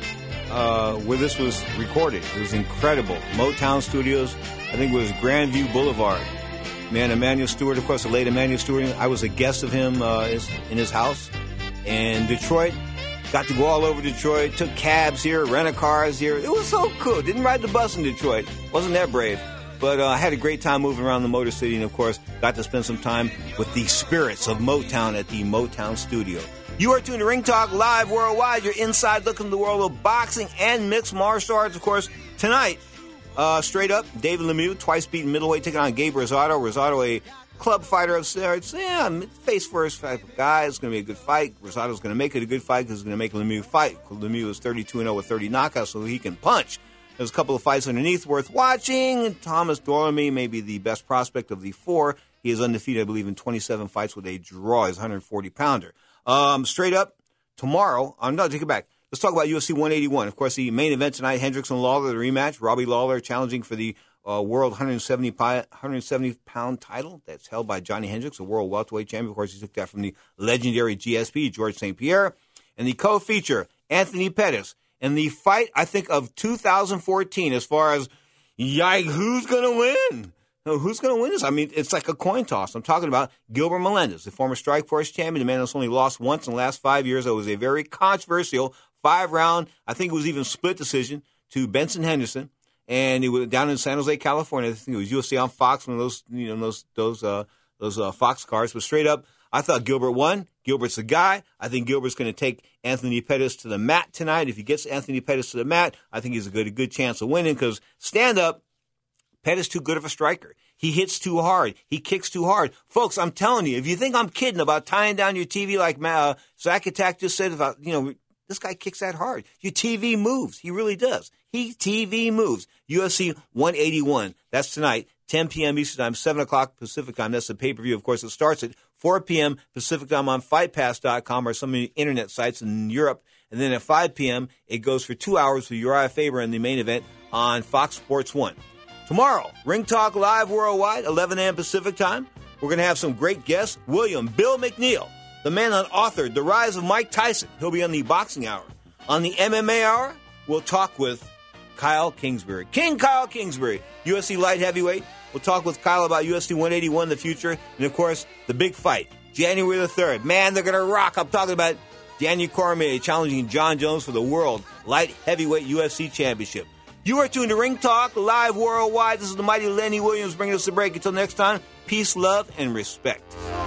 uh, where this was recorded. It was incredible. Motown Studios. I think it was Grandview Boulevard. Man, Emmanuel Stewart, of course, the late Emmanuel Stewart. I was a guest of him uh, in his house in Detroit. Got to go all over Detroit, took cabs here, rent-a-cars here. It was so cool. Didn't ride the bus in Detroit. Wasn't that brave. But uh, I had a great time moving around the Motor City and, of course, got to spend some time with the spirits of Motown at the Motown studio. You are tuned to Ring Talk Live Worldwide. Your inside look into the world of boxing and mixed martial arts. Of course, tonight, uh, straight up, David Lemieux, twice beaten middleweight, taking on Gabe Rosado. Rosado, a club fighter of sorts. Yeah, face first type of guy. It's going to be a good fight. Rosado's going to make it a good fight because it's going to make Lemieux fight. Lemieux is thirty-two and oh with thirty knockouts, so he can punch. There's a couple of fights underneath worth watching. Thomas Dormy may be the best prospect of the four. He is undefeated, I believe, in twenty-seven fights with a draw. He's a one hundred forty pounder. Um, straight up, tomorrow, I'm no, take it back. Let's talk about U F C one eighty-one. Of course, the main event tonight, Hendricks and Lawler, the rematch. Robbie Lawler challenging for the Uh, world one hundred seventy pound title that's held by Johnny Hendricks, a world welterweight champion. Of course, he took that from the legendary G S P, George Saint Pierre. And the co-feature, Anthony Pettis. And the fight, I think, of two thousand fourteen as far as, yike, who's going to win? No, who's going to win this? I mean, it's like a coin toss. I'm talking about Gilbert Melendez, the former Strikeforce champion, the man that's only lost once in the last five years. It was a very controversial five-round, I think it was even split decision, to Benson Henderson. And he was down in San Jose, California. I think it was U F C on Fox, one of those, you know, those those uh, those uh, Fox cars. But straight up, I thought Gilbert won. Gilbert's the guy. I think Gilbert's going to take Anthony Pettis to the mat tonight. If he gets Anthony Pettis to the mat, I think he's a good a good chance of winning. Because stand up, Pettis too good of a striker. He hits too hard. He kicks too hard, folks. I'm telling you, if you think I'm kidding about tying down your T V like uh, Zach Attack just said about, you know. This guy kicks that hard. Your T V moves. He really does. He T V moves. U F C one eighty-one. That's tonight, ten p.m. Eastern Time, seven o'clock Pacific Time. That's the pay-per-view. Of course, it starts at four p.m. Pacific Time on fight pass dot com or some of the internet sites in Europe. And then at five p.m., it goes for two hours with Uriah Faber in the main event on Fox Sports one. Tomorrow, Ring Talk Live Worldwide, eleven a.m. Pacific Time. We're going to have some great guests. William Bill McNeil, the man that authored The Rise of Mike Tyson. He'll be on the Boxing Hour. On the M M A Hour, we'll talk with Kyle Kingsbury. King Kyle Kingsbury, U F C light heavyweight. We'll talk with Kyle about U F C one eighty-one, the future. And, of course, the big fight, January the third. Man, they're going to rock. I'm talking about Daniel Cormier challenging John Jones for the World Light Heavyweight U F C Championship. You are tuned to Ring Talk Live Worldwide. This is the mighty Lenny Williams bringing us a break. Until next time, peace, love, and respect.